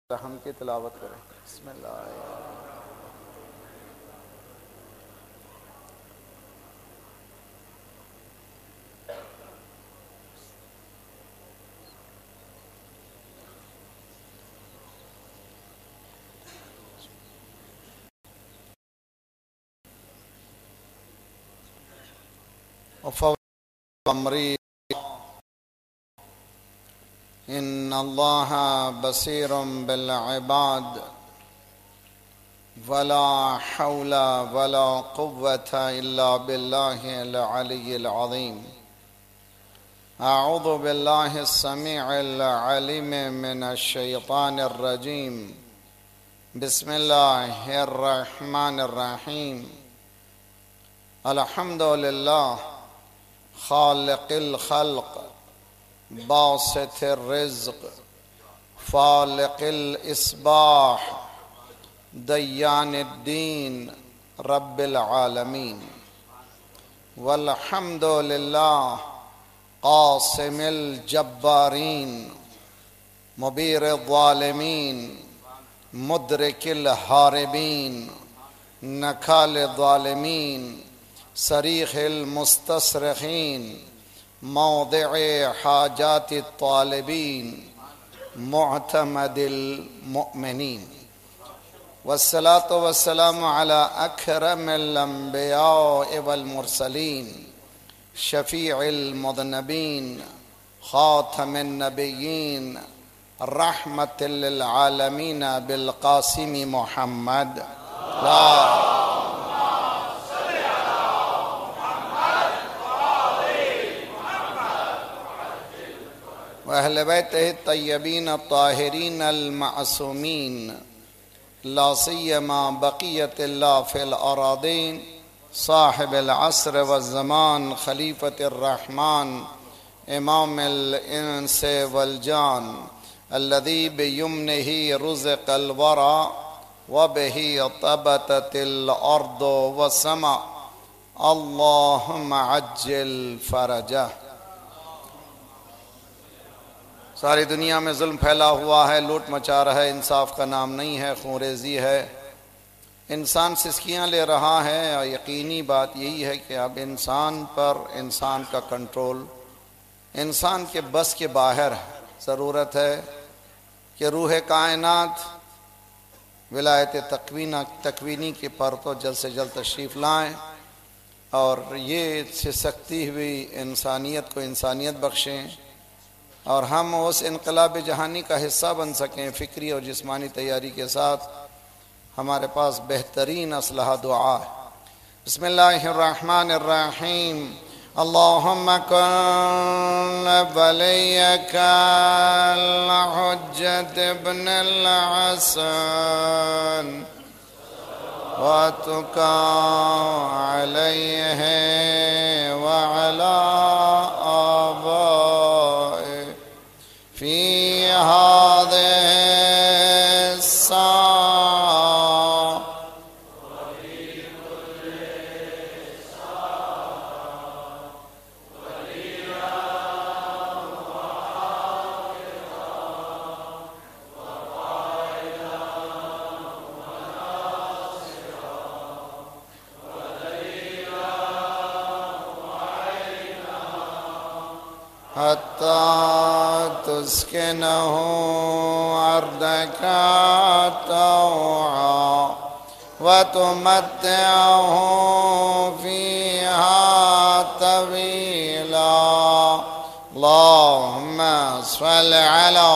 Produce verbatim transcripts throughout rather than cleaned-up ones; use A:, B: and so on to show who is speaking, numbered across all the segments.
A: رحم کی تلاوت کریں۔ بسم اللہ وفوض امری ان اللہ بصیر بالعباد ولا حول ولا قوة الا باللہ العلی العظیم۔ اعوذ باللہ السمیع العلیم من الشیطان الرجیم۔ بسم اللہ الرحمن الرحیم۔ الحمد للہ خالق الخلق باسط الرزق فالق الاصباح دیان الدین رب العالمین۔ والحمد للہ قاسم الجبارین مبیر الظالمین مدرک الحاربین نکال الظالمین صریخ المستصرخین موضع حاجات الطالبین معتمد المؤمنین۔ والصلاة والسلام على اکرم الانبیاء والمرسلین شفیع المذنبین خاتم النبیین رحمت للعالمین بالقاسم محمد لا وأهل بيته الطيبين الطاهرين المعصومين لا سيما بقية الله في الأراضين صاحب العصر والزمان خليفة الرحمن إمام الإنس والجان الذي بيمنه رزق الورى وبه طبتت الأرض والسماء اللهم عجل فرجه۔ ساری دنیا میں ظلم پھیلا ہوا ہے، لوٹ مچا رہا ہے، انصاف کا نام نہیں ہے، خون ریزی ہے، انسان سسکیاں لے رہا ہے، اور یقینی بات یہی ہے کہ اب انسان پر انسان کا کنٹرول انسان کے بس کے باہر ہے۔ ضرورت ہے کہ روح کائنات ولایت تکوینہ تکوینی کے پر تو جلد سے جلد تشریف لائیں اور یہ سسکتی ہوئی انسانیت کو انسانیت بخشیں، اور ہم اس انقلاب جہانی کا حصہ بن سکیں۔ فکری اور جسمانی تیاری کے ساتھ ہمارے پاس بہترین اسلحہ دعا ہے۔ بسم اللہ الرحمن الرحیم۔ اللہم کن ولیک الحجۃ ابن الحسن واتقا علیہ وعلا آبائه في هذه الساعة وفي كل ساعة وليا وحافظا وقائدا وناصرا وليا وعينا حتى تسكنه أرضك طوعا وتمتعه فيها طويلا اللهم صل على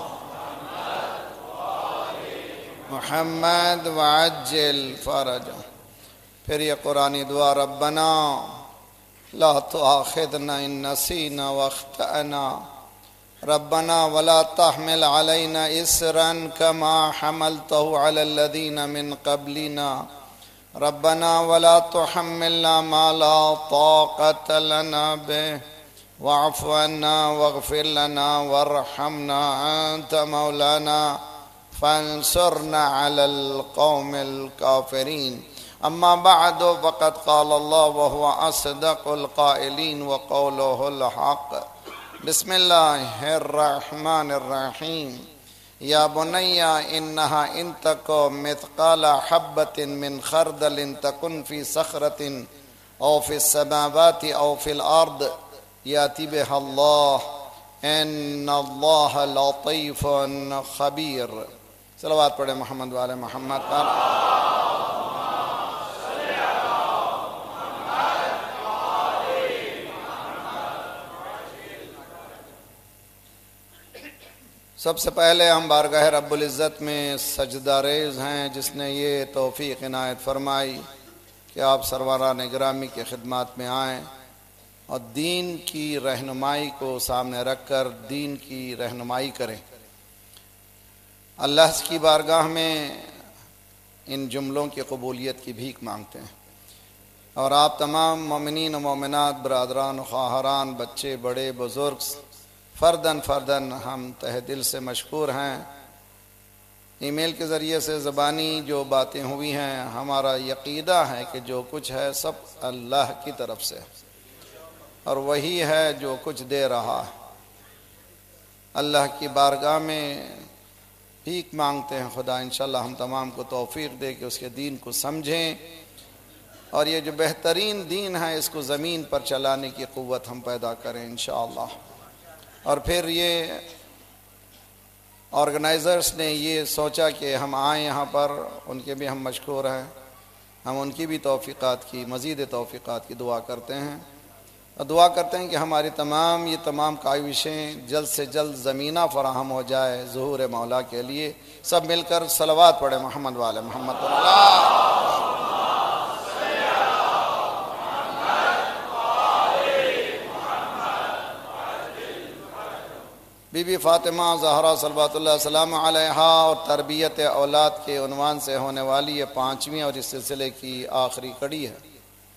A: محمد وعجل فرجه۔ پھر یہ قرآنی دعا، ربنا لا تؤاخذنا ان نسينا واخطأنا ربنا ولا تحمل علينا إسرا كما حملته على الذين من قبلنا ربنا ولا تحملنا ما لا طاقة لنا به واعف عنا واغفر لنا وارحمنا أنت مولانا فانصرنا على القوم الكافرين۔ اما بعد فقد قال الله وهو أصدق القائلين وقوله الحق۔ بسم اللہ الرحمن الرحیم۔ یا بنی انہا ان تکو مثقال حبۃ من خردل تکن فی صخرۃ او فی السماوات او فی الارض یاتی بہا اللہ ان اللہ لطیف خبیر۔ صلوات پڑھے محمد والے محمد پر۔ سب سے پہلے ہم بارگاہ رب العزت میں سجدہ ریز ہیں جس نے یہ توفیق عنایت فرمائی کہ آپ سروران گرامی کے خدمات میں آئیں اور دین کی رہنمائی کو سامنے رکھ کر دین کی رہنمائی کریں۔ اللہ کی بارگاہ میں ان جملوں کی قبولیت کی بھیک مانگتے ہیں، اور آپ تمام مومنین و مومنات، برادران و خواہران، بچے بڑے بزرگ، فردن فردن ہم تہ دل سے مشکور ہیں۔ ای میل کے ذریعے سے زبانی جو باتیں ہوئی ہیں، ہمارا یقیدہ ہے کہ جو کچھ ہے سب اللہ کی طرف سے، اور وہی ہے جو کچھ دے رہا ہے۔ اللہ کی بارگاہ میں بھیک مانگتے ہیں، خدا انشاءاللہ ہم تمام کو توفیق دے کہ اس کے دین کو سمجھیں، اور یہ جو بہترین دین ہے اس کو زمین پر چلانے کی قوت ہم پیدا کریں انشاءاللہ۔ اور پھر یہ آرگنائزرز نے یہ سوچا کہ ہم آئیں یہاں پر، ان کے بھی ہم مشکور ہیں، ہم ان کی بھی توفیقات کی، مزید توفیقات کی دعا کرتے ہیں، اور دعا کرتے ہیں کہ ہماری تمام یہ تمام کاوشیں جلد سے جلد زمینہ فراہم ہو جائے ظہور مولا کے لیے۔ سب مل کر صلوات پڑھیں محمد والے محمد اللہ۔ بی بی فاطمہ زہرا صلوات اللہ السلام علیہا اور تربیت اولاد کے عنوان سے ہونے والی یہ پانچویں اور اس سلسلے کی آخری کڑی ہے۔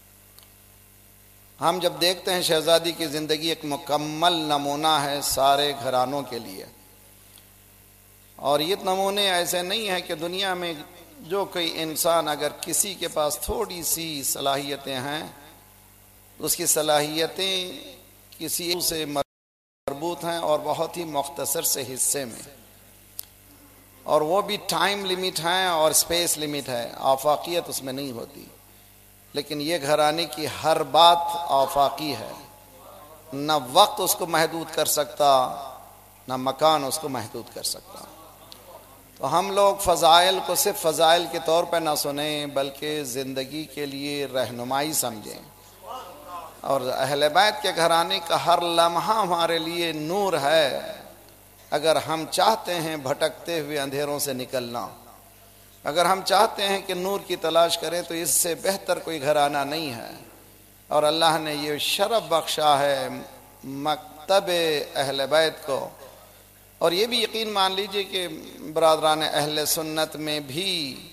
A: ہم جب دیکھتے ہیں شہزادی کی زندگی ایک مکمل نمونہ ہے سارے گھرانوں کے لیے، اور یہ نمونے ایسے نہیں ہیں کہ دنیا میں جو کوئی انسان اگر کسی کے پاس تھوڑی سی صلاحیتیں ہیں، اس کی صلاحیتیں کسی سے مربوط ہیں اور بہت ہی مختصر سے حصے میں، اور وہ بھی ٹائم لیمٹ ہے اور سپیس لیمٹ ہے، آفاقیت اس میں نہیں ہوتی۔ لیکن یہ گھرانے کی ہر بات آفاقی ہے، نہ وقت اس کو محدود کر سکتا، نہ مکان اس کو محدود کر سکتا۔ تو ہم لوگ فضائل کو صرف فضائل کے طور پہ نہ سنیں بلکہ زندگی کے لیے رہنمائی سمجھیں، اور اہل بیت کے گھرانے کا ہر لمحہ ہمارے لیے نور ہے اگر ہم چاہتے ہیں بھٹکتے ہوئے اندھیروں سے نکلنا۔ اگر ہم چاہتے ہیں کہ نور کی تلاش کریں تو اس سے بہتر کوئی گھرانہ نہیں ہے، اور اللہ نے یہ شرف بخشا ہے مکتب اہل بیت کو۔ اور یہ بھی یقین مان لیجئے کہ برادران اہل سنت میں بھی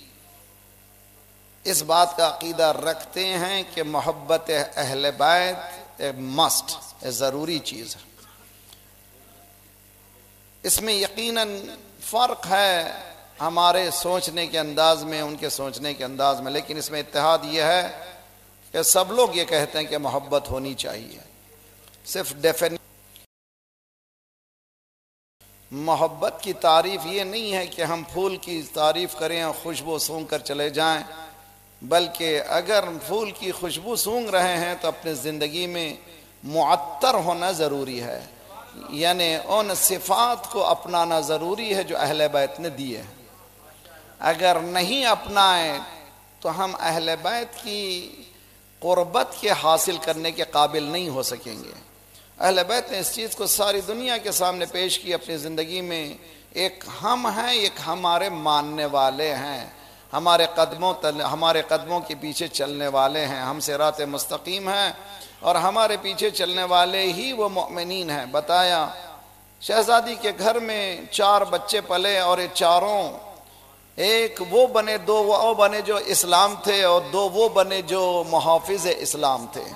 A: اس بات کا عقیدہ رکھتے ہیں کہ محبت اہل بیت ایک مسٹ، ایک ضروری چیز ہے۔ اس میں یقیناً فرق ہے ہمارے سوچنے کے انداز میں، ان کے سوچنے کے انداز میں، لیکن اس میں اتحاد یہ ہے کہ سب لوگ یہ کہتے ہیں کہ محبت ہونی چاہیے۔ صرف ڈیفینیشن محبت کی تعریف یہ نہیں ہے کہ ہم پھول کی تعریف کریں اور خوشبو سونگھ کر چلے جائیں، بلکہ اگر پھول کی خوشبو سونگھ رہے ہیں تو اپنے زندگی میں معطر ہونا ضروری ہے، یعنی ان صفات کو اپنانا ضروری ہے جو اہل بیت نے دیے ہیں۔ اگر نہیں اپنائیں تو ہم اہل بیت کی قربت کے حاصل کرنے کے قابل نہیں ہو سکیں گے۔ اہل بیت نے اس چیز کو ساری دنیا کے سامنے پیش کی اپنی زندگی میں، ایک ہم ہیں، ایک ہمارے ماننے والے ہیں، ہمارے قدموں تل ہمارے قدموں کے پیچھے چلنے والے ہیں، ہم صراط مستقیم ہیں، اور ہمارے پیچھے چلنے والے ہی وہ مؤمنین ہیں۔ بتایا شہزادی کے گھر میں چار بچے پلے، اور یہ چاروں ایک وہ بنے، دو وہ بنے جو اسلام تھے، اور دو وہ بنے جو محافظ اسلام تھے۔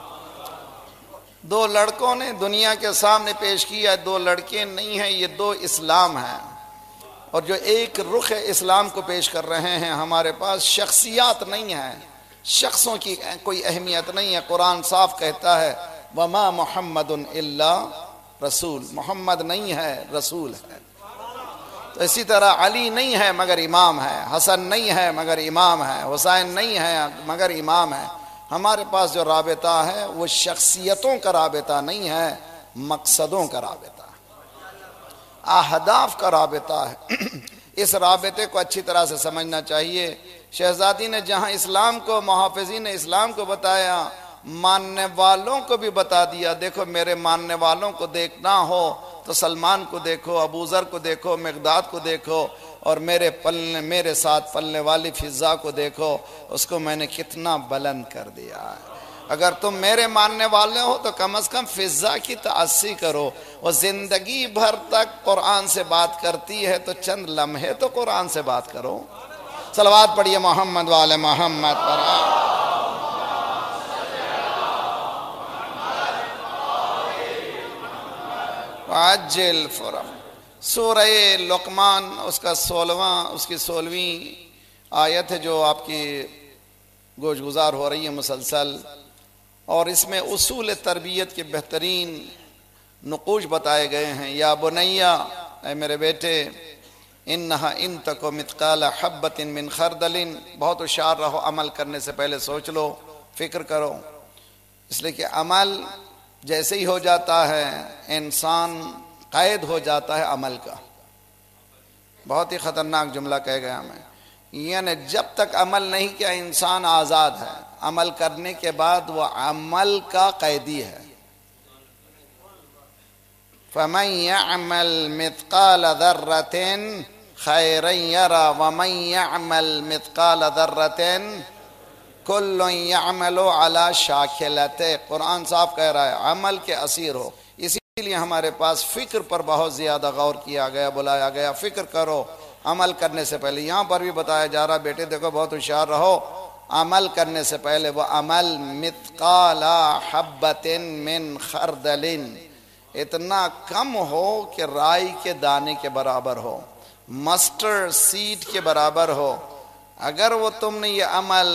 A: دو لڑکوں نے دنیا کے سامنے پیش کیا، دو لڑکے نہیں ہیں، یہ دو اسلام ہیں، اور جو ایک رخ اسلام کو پیش کر رہے ہیں۔ ہمارے پاس شخصیات نہیں ہیں، شخصوں کی کوئی اہمیت نہیں ہے۔ قرآن صاف کہتا ہے وَمَا مُحَمَّدٌ إِلَّا رسول، محمد نہیں ہے، رسول ہے۔ تو اسی طرح علی نہیں ہے مگر امام ہے، حسن نہیں ہے مگر امام ہے، حسین نہیں ہے مگر امام ہے۔ ہمارے پاس جو رابطہ ہے وہ شخصیتوں کا رابطہ نہیں ہے، مقصدوں کا رابطہ ہے، اہداف کا رابطہ ہے۔ اس رابطے کو اچھی طرح سے سمجھنا چاہیے۔ شہزادی نے جہاں اسلام کو، محافظین اسلام کو بتایا، ماننے والوں کو بھی بتا دیا، دیکھو میرے ماننے والوں کو دیکھنا ہو تو سلمان کو دیکھو، ابو ذر کو دیکھو، مقداد کو دیکھو، اور میرے پلنے میرے ساتھ پلنے والی فضا کو دیکھو، اس کو میں نے کتنا بلند کر دیا ہے۔ اگر تم میرے ماننے والے ہو تو کم از کم فضا کی تعصی کرو۔ وہ زندگی بھر تک قرآن سے بات کرتی ہے تو چند لمحے تو قرآن سے بات کرو۔ صلوات پڑھیے محمد والے محمد پر۔ عجل فرح۔ سورہ لقمان اس کا سولہواں اس کی سولہویں آیت ہے جو آپ کی گوش گزار ہو رہی ہے مسلسل، اور اس میں اصول تربیت کے بہترین نقوش بتائے گئے ہیں۔ یا بنیا، اے میرے بیٹے، انہا ان تکو مثقال حبۃ من خردل، بہت ہوشیار رہو، عمل کرنے سے پہلے سوچ لو، فکر کرو، اس لیے کہ عمل جیسے ہی ہو جاتا ہے انسان قید ہو جاتا ہے عمل کا۔ بہت ہی خطرناک جملہ کہہ گیا میں، یعنی جب تک عمل نہیں کیا انسان آزاد ہے، عمل کرنے کے بعد وہ عمل کا قیدی ہے۔ فَمَن يَعْمَلْ مِثْقَالَ ذَرَّةٍ خَيْرًا يَرَى وَمَن يَعْمَلْ مِثْقَالَ ذَرَّةٍ كُلٌّ يَعْمَلُ عَلَى شَاكِلَتِهِ۔ قرآن صاف کہہ رہا ہے عمل کے اسیر ہو، اسی لیے ہمارے پاس فکر پر بہت زیادہ غور کیا گیا، بلایا گیا، فکر کرو عمل کرنے سے پہلے۔ یہاں پر بھی بتایا جا رہا بیٹے دیکھو بہت ہوشیار رہو، عمل کرنے سے پہلے وہ عمل مثقال حبۃ من خردل، اتنا کم ہو کہ رائی کے دانے کے برابر ہو، مسٹرڈ سیڈ کے برابر ہو۔ اگر وہ تم نے یہ عمل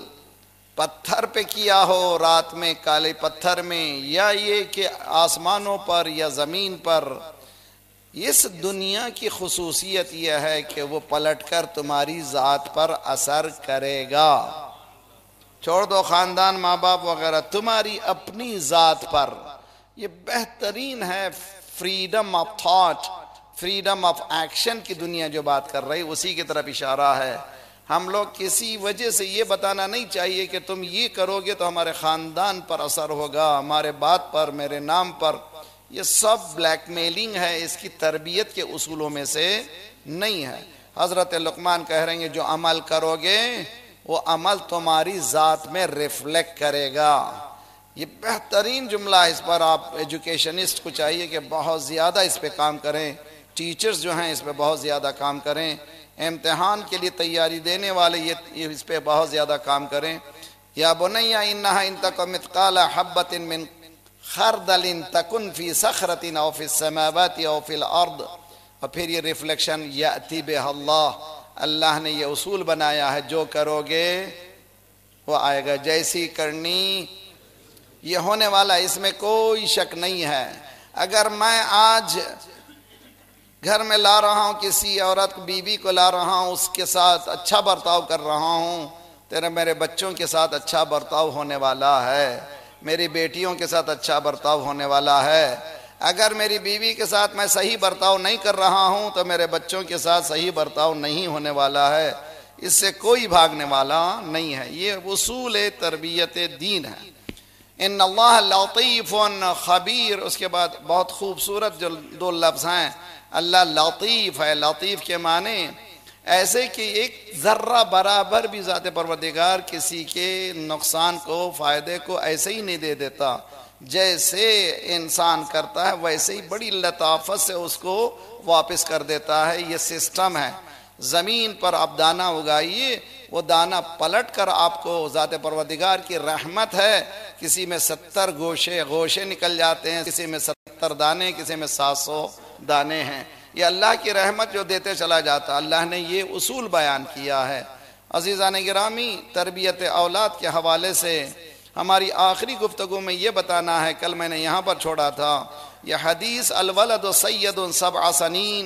A: پتھر پہ کیا ہو، رات میں کالے پتھر میں، یا یہ کہ آسمانوں پر یا زمین پر، اس دنیا کی خصوصیت یہ ہے کہ وہ پلٹ کر تمہاری ذات پر اثر کرے گا۔ چھوڑ دو خاندان، ماں باپ وغیرہ، تمہاری اپنی ذات پر یہ بہترین ہے۔ Freedom of thought, freedom of action کی دنیا جو بات کر رہی اسی کی طرف اشارہ ہے۔ ہم لوگ کسی وجہ سے یہ بتانا نہیں چاہیے کہ تم یہ کرو گے تو ہمارے خاندان پر اثر ہوگا، ہمارے بات پر، میرے نام پر۔ یہ سب بلیک میلنگ ہے، اس کی تربیت کے اصولوں میں سے نہیں ہے۔ حضرت لقمان کہہ رہے ہیں جو عمل کرو گے وہ عمل تمہاری ذات میں ریفلیکٹ کرے گا۔ یہ بہترین جملہ ہے، اس پر آپ ایجوکیشنسٹ کو چاہیے کہ بہت زیادہ اس پہ کام کریں، ٹیچرز جو ہیں اس پہ بہت زیادہ کام کریں، امتحان کے لیے تیاری دینے والے یہ اس پہ بہت زیادہ کام کریں۔ یا بنیا انہا ان تک مثقال حبۃ من خردل تکن فی صخرۃ او فی السماوات او فی الارض، اور پھر یہ ریفلیکشن یاتی بہ اللہ، اللہ نے یہ اصول بنایا ہے جو کرو گے وہ آئے گا، جیسی کرنی یہ ہونے والا، اس میں کوئی شک نہیں ہے۔ اگر میں آج گھر میں لا رہا ہوں کسی عورت بیوی کو لا رہا ہوں، اس کے ساتھ اچھا برتاؤ کر رہا ہوں، تیرے میرے بچوں کے ساتھ اچھا برتاؤ ہونے والا ہے، میری بیٹیوں کے ساتھ اچھا برتاؤ ہونے والا ہے۔ اگر میری بیوی کے ساتھ میں صحیح برتاؤ نہیں کر رہا ہوں تو میرے بچوں کے ساتھ صحیح برتاؤ نہیں ہونے والا ہے، اس سے کوئی بھاگنے والا نہیں ہے۔ یہ اصول تربیت دین ہے۔ ان اللہ لطیف خبیر، اس کے بعد بہت خوبصورت جو دو لفظ ہیں، اللہ لطیف ہے۔ لطیف کے معنی ایسے کہ ایک ذرہ برابر بھی ذات پروردگار کسی کے نقصان کو، فائدے کو ایسے ہی نہیں دے دیتا، جیسے انسان کرتا ہے ویسے ہی بڑی لطافت سے اس کو واپس کر دیتا ہے۔ یہ سسٹم ہے۔ زمین پر آپ دانہ اگائیے، وہ دانہ پلٹ کر آپ کو، ذات پروردگار کی رحمت ہے، کسی میں ستر گوشے گوشے نکل جاتے ہیں، کسی میں ستر دانے، کسی میں سات سو دانے ہیں۔ یہ اللہ کی رحمت جو دیتے چلا جاتا، اللہ نے یہ اصول بیان کیا ہے۔ عزیزان گرامی، تربیت اولاد کے حوالے سے ہماری آخری گفتگو میں یہ بتانا ہے، کل میں نے یہاں پر چھوڑا تھا یہ حدیث، الولد سید سبع سنین،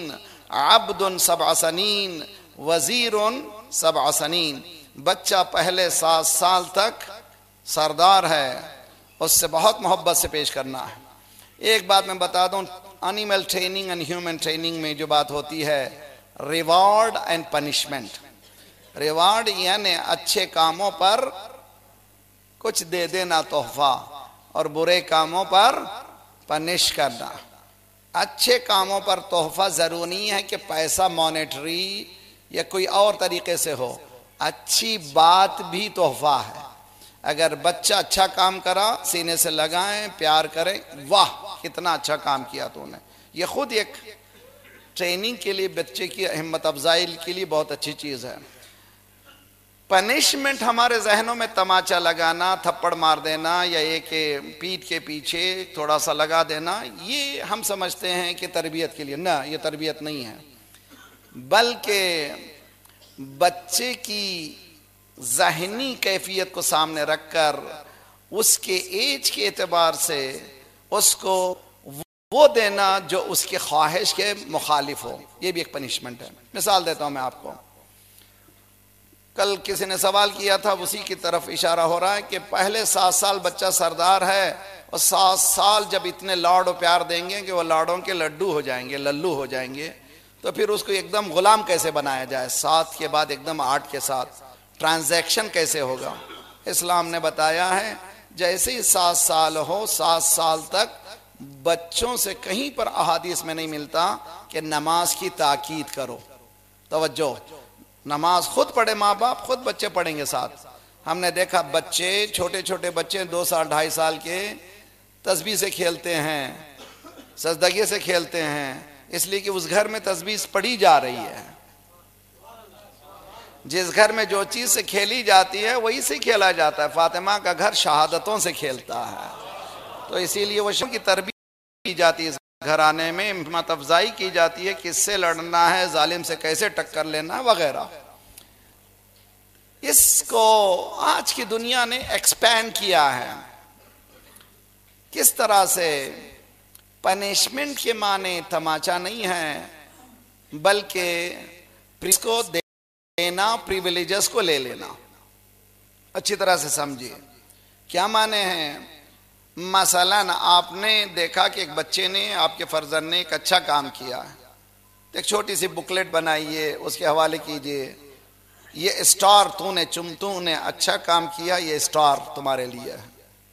A: عبد سبع سنین وزیر سبع سنین، بچہ پہلے سات سال تک سردار ہے، اس سے بہت محبت سے پیش کرنا ہے۔ ایک بات میں بتا دوں، animal training and human training میں جو بات ہوتی ہے ریوارڈ اینڈ پنشمنٹ، ریوارڈ یعنی اچھے کاموں پر کچھ دے دینا تحفہ، اور برے کاموں پر پنش کرنا۔ اچھے کاموں پر تحفہ ضروری نہیں ہے کہ پیسہ مانیٹری یا کوئی اور طریقے سے ہو، اچھی بات بھی تحفہ ہے۔ اگر بچہ اچھا کام کرا سینے سے لگائیں، پیار کریں، واہ کتنا اچھا کام کیا تو نے، یہ خود ایک ٹریننگ کے لیے بچے کی ہمت افزائی کے لیے بہت اچھی چیز ہے۔ پنشمنٹ ہمارے ذہنوں میں تماچا لگانا، تھپڑ مار دینا، یا ایک پیٹھ کے پیچھے تھوڑا سا لگا دینا، یہ ہم سمجھتے ہیں کہ تربیت کے لیے، نہ یہ تربیت نہیں ہے، بلکہ بچے کی ذہنی کیفیت کو سامنے رکھ کر اس کے ایج کے اعتبار سے اس کو وہ دینا جو اس کے خواہش کے مخالف ہو، یہ بھی ایک پنشمنٹ ہے۔ مثال دیتا ہوں میں آپ کو، کل کسی نے سوال کیا تھا، اسی کی طرف اشارہ ہو رہا ہے کہ پہلے سات سال بچہ سردار ہے، اور سات سال جب اتنے لاڈ و پیار دیں گے کہ وہ لاڈوں کے لڈو ہو جائیں گے، للو ہو جائیں گے، تو پھر اس کو ایک دم غلام کیسے بنایا جائے؟ سات کے بعد ایک دم آٹھ کے ساتھ ٹرانزیکشن کیسے ہوگا؟ اسلام نے بتایا ہے جیسے ہی سات سال ہو، سات سال تک بچوں سے کہیں پر احادیث میں نہیں ملتا کہ نماز کی تاکید کرو۔ توجہ، نماز خود پڑھے ماں باپ، خود بچے پڑھیں گے ساتھ۔ ہم نے دیکھا بچے، چھوٹے چھوٹے بچے دو سال ڈھائی سال کے تسبیح سے کھیلتے ہیں، سجدگی سے کھیلتے ہیں، اس لیے کہ اس گھر میں تسبیح پڑھی جا رہی ہے۔ جس گھر میں جو چیز سے کھیلی جاتی ہے وہی سے کھیلا جاتا ہے۔ فاطمہ کا گھر شہادتوں سے کھیلتا ہے، تو اسی لیے وہ شم کی تربیت کی جاتی ہے، گھرانے میں ہمت افزائی کی جاتی ہے، کس سے لڑنا ہے، ظالم سے کیسے ٹکر لینا وغیرہ۔ اس کو آج کی دنیا نے ایکسپینڈ کیا ہے۔ کس طرح سے؟ پنشمنٹ کے معنی تماچا نہیں ہے، بلکہ اس کو دینا، پریویلیجز کو لے لینا۔ اچھی طرح سے سمجھیے کیا معنی ہیں۔ مثلا آپ نے دیکھا کہ ایک بچے نے، آپ کے فرزند نے ایک اچھا کام کیا ہے، ایک چھوٹی سی بکلیٹ بنائیے، اس کے حوالے کیجئے، یہ اسٹار تو نے چم تو نے اچھا کام کیا، یہ اسٹار تمہارے لیے ہے،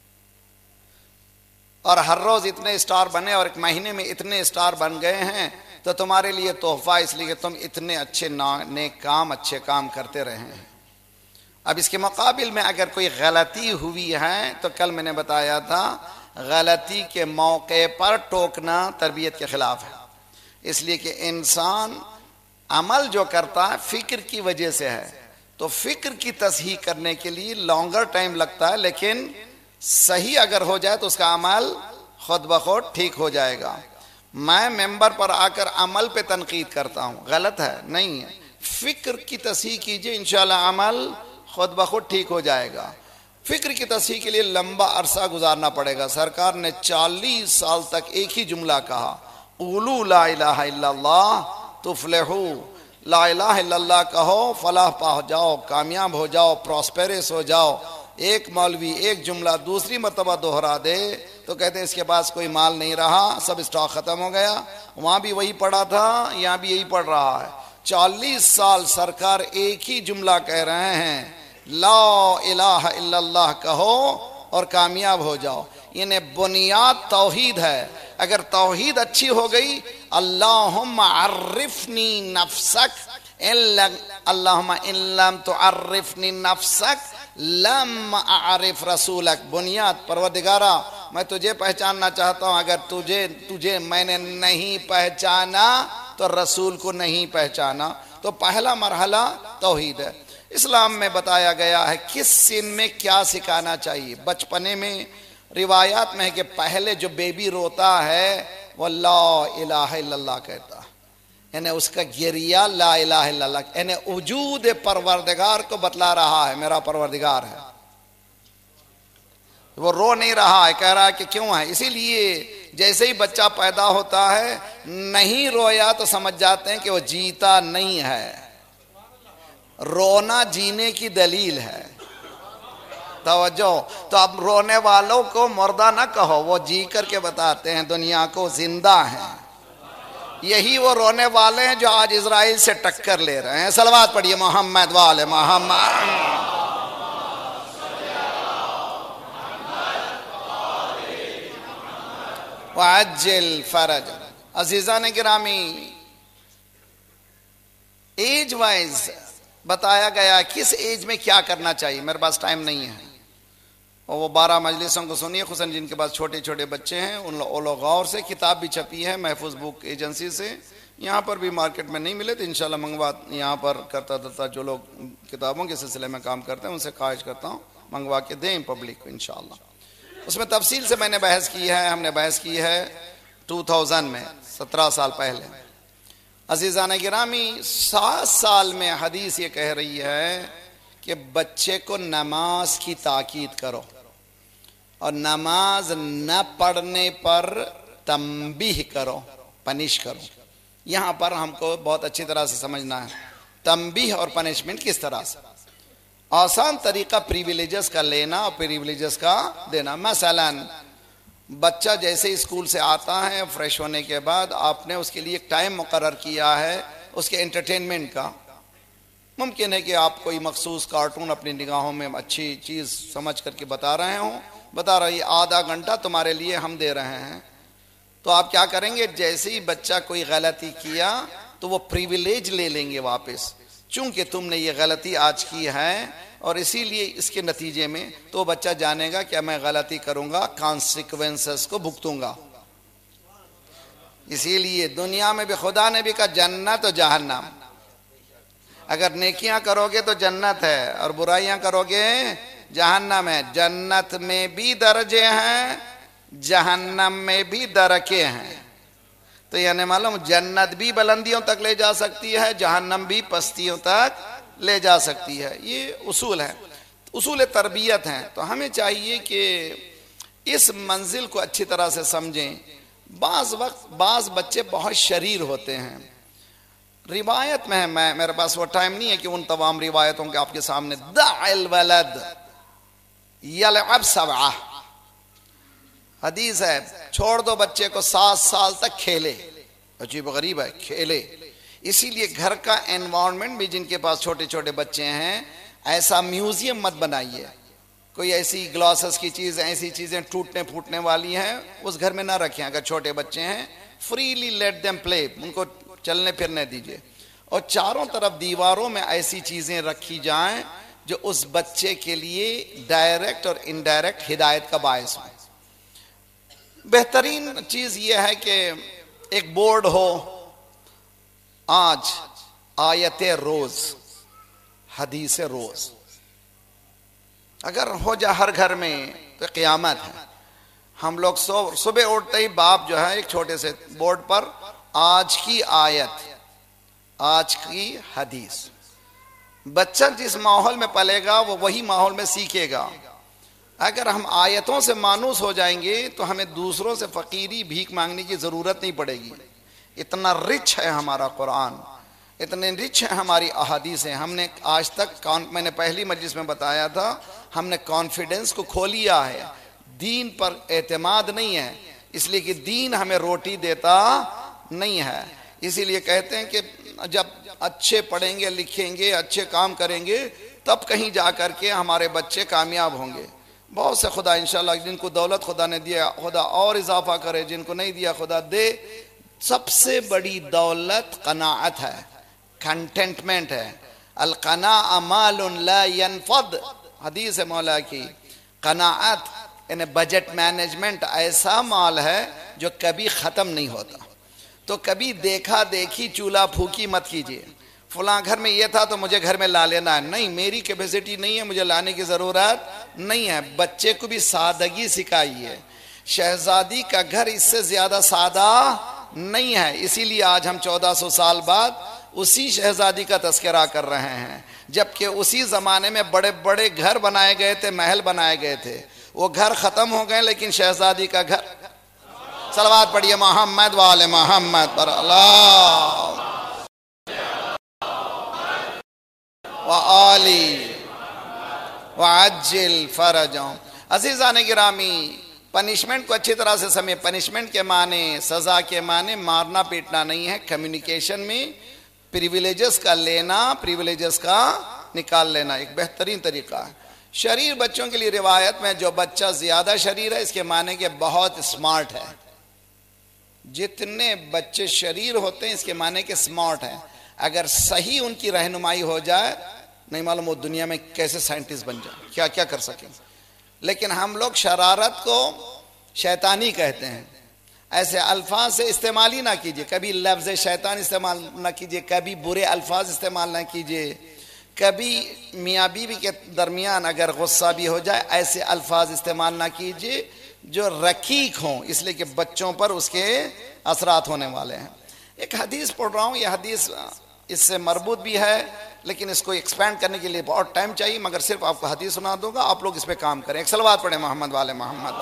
A: اور ہر روز اتنے اسٹار بنے اور ایک مہینے میں اتنے اسٹار بن گئے ہیں تو تمہارے لیے تحفہ، اس لیے کہ تم اتنے اچھے نیک کام، اچھے کام کرتے رہے ہیں۔ اب اس کے مقابل میں اگر کوئی غلطی ہوئی ہے تو کل میں نے بتایا تھا غلطی کے موقع پر ٹوکنا تربیت کے خلاف ہے، اس لیے کہ انسان عمل جو کرتا ہے فکر کی وجہ سے ہے، تو فکر کی تصحیح کرنے کے لیے لانگر ٹائم لگتا ہے، لیکن صحیح اگر ہو جائے تو اس کا عمل خود بخود ٹھیک ہو جائے گا۔ میں ممبر پر آ کر عمل پہ تنقید کرتا ہوں، غلط ہے، نہیں ہے، فکر کی تصحیح کیجئے، انشاءاللہ عمل خود بخود ٹھیک ہو جائے گا۔ فکر کی تصحیح کے لیے لمبا عرصہ گزارنا پڑے گا۔ سرکار نے چالیس سال تک ایک ہی جملہ کہا، قولوا لا الہ الا اللہ تفلحو، لا الہ الا اللہ کہو فلاح پا جاؤ، کامیاب ہو جاؤ، پراسپیرس ہو جاؤ۔ ایک مولوی ایک جملہ دوسری مرتبہ دوہرا دے تو کہتے ہیں اس کے پاس کوئی مال نہیں رہا، سب اسٹاک ختم ہو گیا، وہاں بھی وہی پڑھا تھا، یہاں بھی یہی پڑھ رہا ہے۔ چالیس سال سرکار ایک ہی جملہ کہہ رہے ہیں، لا الہ الا اللہ کہو اور کامیاب ہو جاؤ۔ انہیں بنیاد توحید ہے، اگر توحید اچھی ہو گئی، اللہم عرفنی نفسک، اللہم ان لم تعرفنی نفسک لم اعرف رسولک، بنیاد پروردگارہ میں تجھے پہچاننا چاہتا ہوں، اگر تجھے تجھے میں نے نہیں پہچانا تو رسول کو نہیں پہچانا۔ تو پہلا مرحلہ توحید ہے۔ اسلام میں بتایا گیا ہے کس سن میں کیا سکھانا چاہیے۔ بچپنے میں روایات میں ہے کہ پہلے جو بیبی روتا ہے وہ لا الہ الا اللہ کہتا ہے، یعنی اس کا گریہ لا الہ الا اللہ، یعنی وجود پروردگار کو بتلا رہا ہے، میرا پروردگار ہے۔ وہ رو نہیں رہا ہے، کہہ رہا ہے کہ کیوں ہے. اسی لیے جیسے ہی بچہ پیدا ہوتا ہے نہیں رویا تو سمجھ جاتے ہیں کہ وہ جیتا نہیں ہے. رونا جینے کی دلیل ہے. توجہ. تو اب رونے والوں کو مردہ نہ کہو، وہ جی کر کے بتاتے ہیں دنیا کو زندہ ہیں. یہی وہ رونے والے ہیں جو آج اسرائیل سے ٹکر لے رہے ہیں. صلوات پڑھیے محمد وآل محمد. وعجل فرج. عزیزان گرامی، ایج وائز بتایا گیا کس ایج میں کیا کرنا چاہیے. میرے پاس ٹائم نہیں ہے، اور وہ بارہ مجلسوں کو سنیے، خصوصاً جن کے پاس چھوٹے چھوٹے بچے ہیں ان لوگ غور سے. کتاب بھی چھپی ہے محفوظ بک ایجنسی سے، یہاں پر بھی مارکیٹ میں نہیں ملے تو انشاءاللہ منگوا، یہاں پر کرتا دھرتا جو لوگ کتابوں کے سلسلے میں کام کرتے ہیں ان سے خواہش کرتا ہوں منگوا کے دیں پبلک کو انشاءاللہ. اس میں تفصیل سے میں نے بحث کی ہے، ہم نے بحث کی ہے ٹو تھاؤزنڈ میں، سترہ سال پہلے. عزیزان گرامی، سات سال میں حدیث یہ کہہ رہی ہے کہ بچے کو نماز کی تاکید کرو، اور نماز نہ پڑھنے پر تنبیہ کرو، پنش کرو. یہاں پر ہم کو بہت اچھی طرح سے سمجھنا ہے تنبیہ اور پنشمنٹ کس طرح سے. آسان طریقہ پریویلیجز کا لینا اور پریویلیجز کا دینا. مثلا بچہ جیسے اسکول سے آتا ہے فریش ہونے کے بعد، آپ نے اس کے لیے ایک ٹائم مقرر کیا ہے اس کے انٹرٹینمنٹ کا. ممکن ہے کہ آپ کوئی مخصوص کارٹون اپنی نگاہوں میں اچھی چیز سمجھ کر کے بتا رہے ہوں، بتا رہی آدھا گھنٹہ تمہارے لیے ہم دے رہے ہیں. تو آپ کیا کریں گے، جیسے ہی بچہ کوئی غلطی کیا تو وہ پریویلیج لے لیں گے واپس، چونکہ تم نے یہ غلطی آج کی ہے اور اسی لیے اس کے نتیجے میں تو بچہ جانے گا کہ میں غلطی کروں گا، کانسیکوینسز کو بھگتوں گا. اسی لیے دنیا میں بھی خدا نے بھی کہا جنت و جہنم. اگر نیکیاں کرو گے تو جنت ہے اور برائیاں کرو گے جہنم ہے. جنت میں بھی درجے ہیں، جہنم میں بھی درکے ہیں. تو یعنی معلوم جنت بھی بلندیوں تک لے جا سکتی ہے، جہنم بھی پستیوں تک لے جا سکتی ہے. یہ اصول ہے، اصول تربیت ہیں. تو ہمیں چاہیے کہ اس منزل کو اچھی طرح سے سمجھیں. بعض وقت بعض بچے بہت شریر ہوتے ہیں. روایت میں ہے، میں میرے پاس وہ ٹائم نہیں ہے کہ ان تمام روایتوں کے آپ کے سامنے. دع الولد یلعب سبعہ، حدیث ہے چھوڑ دو بچے کو سات سال تک کھیلے. عجیب غریب ہے، کھیلے. اسی لیے گھر کا انوائرمنٹ بھی جن کے پاس چھوٹے چھوٹے بچے ہیں ایسا میوزیم مت بنائیے. کوئی ایسی گلاسز کی چیز، ایسی چیزیں ٹوٹنے پھوٹنے والی ہیں اس گھر میں نہ رکھیں. اگر چھوٹے بچے ہیں فریلی لیٹ دیم پلے، ان کو چلنے پھرنے دیجئے. اور چاروں طرف دیواروں میں ایسی چیزیں رکھی جائیں جو اس بچے کے لیے ڈائریکٹ اور انڈائریکٹ ہدایت کا باعث ہو. بہترین چیز یہ ہے کہ ایک بورڈ ہو، آج آیت روز، حدیث روز اگر ہو جائے ہر گھر میں تو قیامت ہے. ہم لوگ صبح اٹھتے ہی باپ جو ہے ایک چھوٹے سے بورڈ پر آج کی آیت، آج کی حدیث. بچہ جس ماحول میں پلے گا وہ وہی ماحول میں سیکھے گا. اگر ہم آیتوں سے مانوس ہو جائیں گے تو ہمیں دوسروں سے فقیری بھیک مانگنے کی ضرورت نہیں پڑے گی. اتنا رچ ہے ہمارا قرآن، اتنے رچ ہے ہماری احادیثیں. ہم نے آج تک، میں نے پہلی مجلس میں بتایا تھا، ہم نے کانفیڈنس کو کھو لیا ہے. دین پر اعتماد نہیں ہے، اس لیے کہ دین ہمیں روٹی دیتا نہیں ہے. اسی لیے کہتے ہیں کہ جب اچھے پڑھیں گے، لکھیں گے، اچھے کام کریں گے تب کہیں جا کر کے ہمارے بچے کامیاب ہوں گے. بہت سے خدا انشاءاللہ جن کو دولت خدا نے دیا خدا اور اضافہ کرے، جن کو نہیں دیا خدا دے. سب سے بڑی دولت قناعت ہے، کنٹینٹمنٹ ہے. القناع مال لا ينفد، حدیث ہے مولا کی. قناعت یعنی بجٹ مینجمنٹ ایسا مال ہے جو کبھی ختم نہیں ہوتا. تو کبھی دیکھا دیکھی چولہا پھوکی مت کیجیے. فلاں گھر میں یہ تھا تو مجھے گھر میں لا لینا ہے. نہیں، میری کیپیسٹی نہیں ہے، مجھے لانے کی ضرورت نہیں ہے. بچے کو بھی سادگی سکھائیے. شہزادی کا گھر اس سے زیادہ سادہ نہیں ہے. اسی لیے آج ہم چودہ سو سال بعد اسی شہزادی کا تذکرہ کر رہے ہیں، جبکہ اسی زمانے میں بڑے بڑے گھر بنائے گئے تھے، محل بنائے گئے تھے. وہ گھر ختم ہو گئے لیکن شہزادی کا گھر. صلوات پڑھیے محمد والے محمد پر. اللہ وآلی وعجل فرجهم. عزیزان گرامی، پنشمنٹ کو اچھی طرح سے سمجھیں. پنشمنٹ کے معنی، سزا کے معنی مارنا پیٹنا نہیں ہے. کمیونیکیشن میں پریویلیجز کا لینا، پریویلیجز کا نکال لینا ایک بہترین طریقہ ہے. شریر بچوں کے لیے روایت میں جو بچہ زیادہ شریر ہے اس کے معنی کہ بہت اسمارٹ ہے. جتنے بچے شریر ہوتے ہیں اس کے معنی کہ اسمارٹ ہیں. اگر صحیح ان کی رہنمائی ہو جائے نہیں معلوم وہ دنیا میں کیسے سائنٹسٹ بن جائے، کیا کیا کر سکیں. لیکن ہم لوگ شرارت کو شیطانی کہتے ہیں. ایسے الفاظ سے استعمال ہی نہ کیجئے. کبھی لفظ شیطان استعمال نہ کیجئے، کبھی برے الفاظ استعمال نہ کیجئے. کبھی میاں بیوی کے درمیان اگر غصہ بھی ہو جائے ایسے الفاظ استعمال نہ کیجئے جو رقیق ہوں، اس لیے کہ بچوں پر اس کے اثرات ہونے والے ہیں. ایک حدیث پڑھ رہا ہوں، یہ حدیث اس سے مربوط بھی ہے لیکن اس کو ایکسپینڈ کرنے کے لیے بہت ٹائم چاہیے، مگر صرف آپ کو حدیث سنا دوں گا، آپ لوگ اس پہ کام کریں. ایک صلوات پڑھیں محمد والے محمد.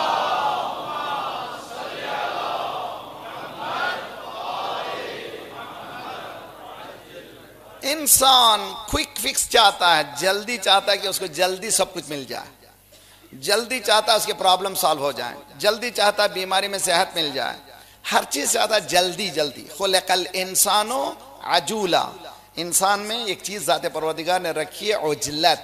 A: انسان کوئک فکس چاہتا ہے، جلدی چاہتا ہے کہ اس کو جلدی سب کچھ مل جائے، جلدی چاہتا ہے اس کے پرابلم سالو ہو جائیں، جلدی چاہتا ہے بیماری میں صحت مل جائے، ہر چیز چاہتا ہے جلدی جلدی. خلق الانسان عجولا. انسان میں ایک چیز ذات پروردگار نے رکھی ہے، عجلت.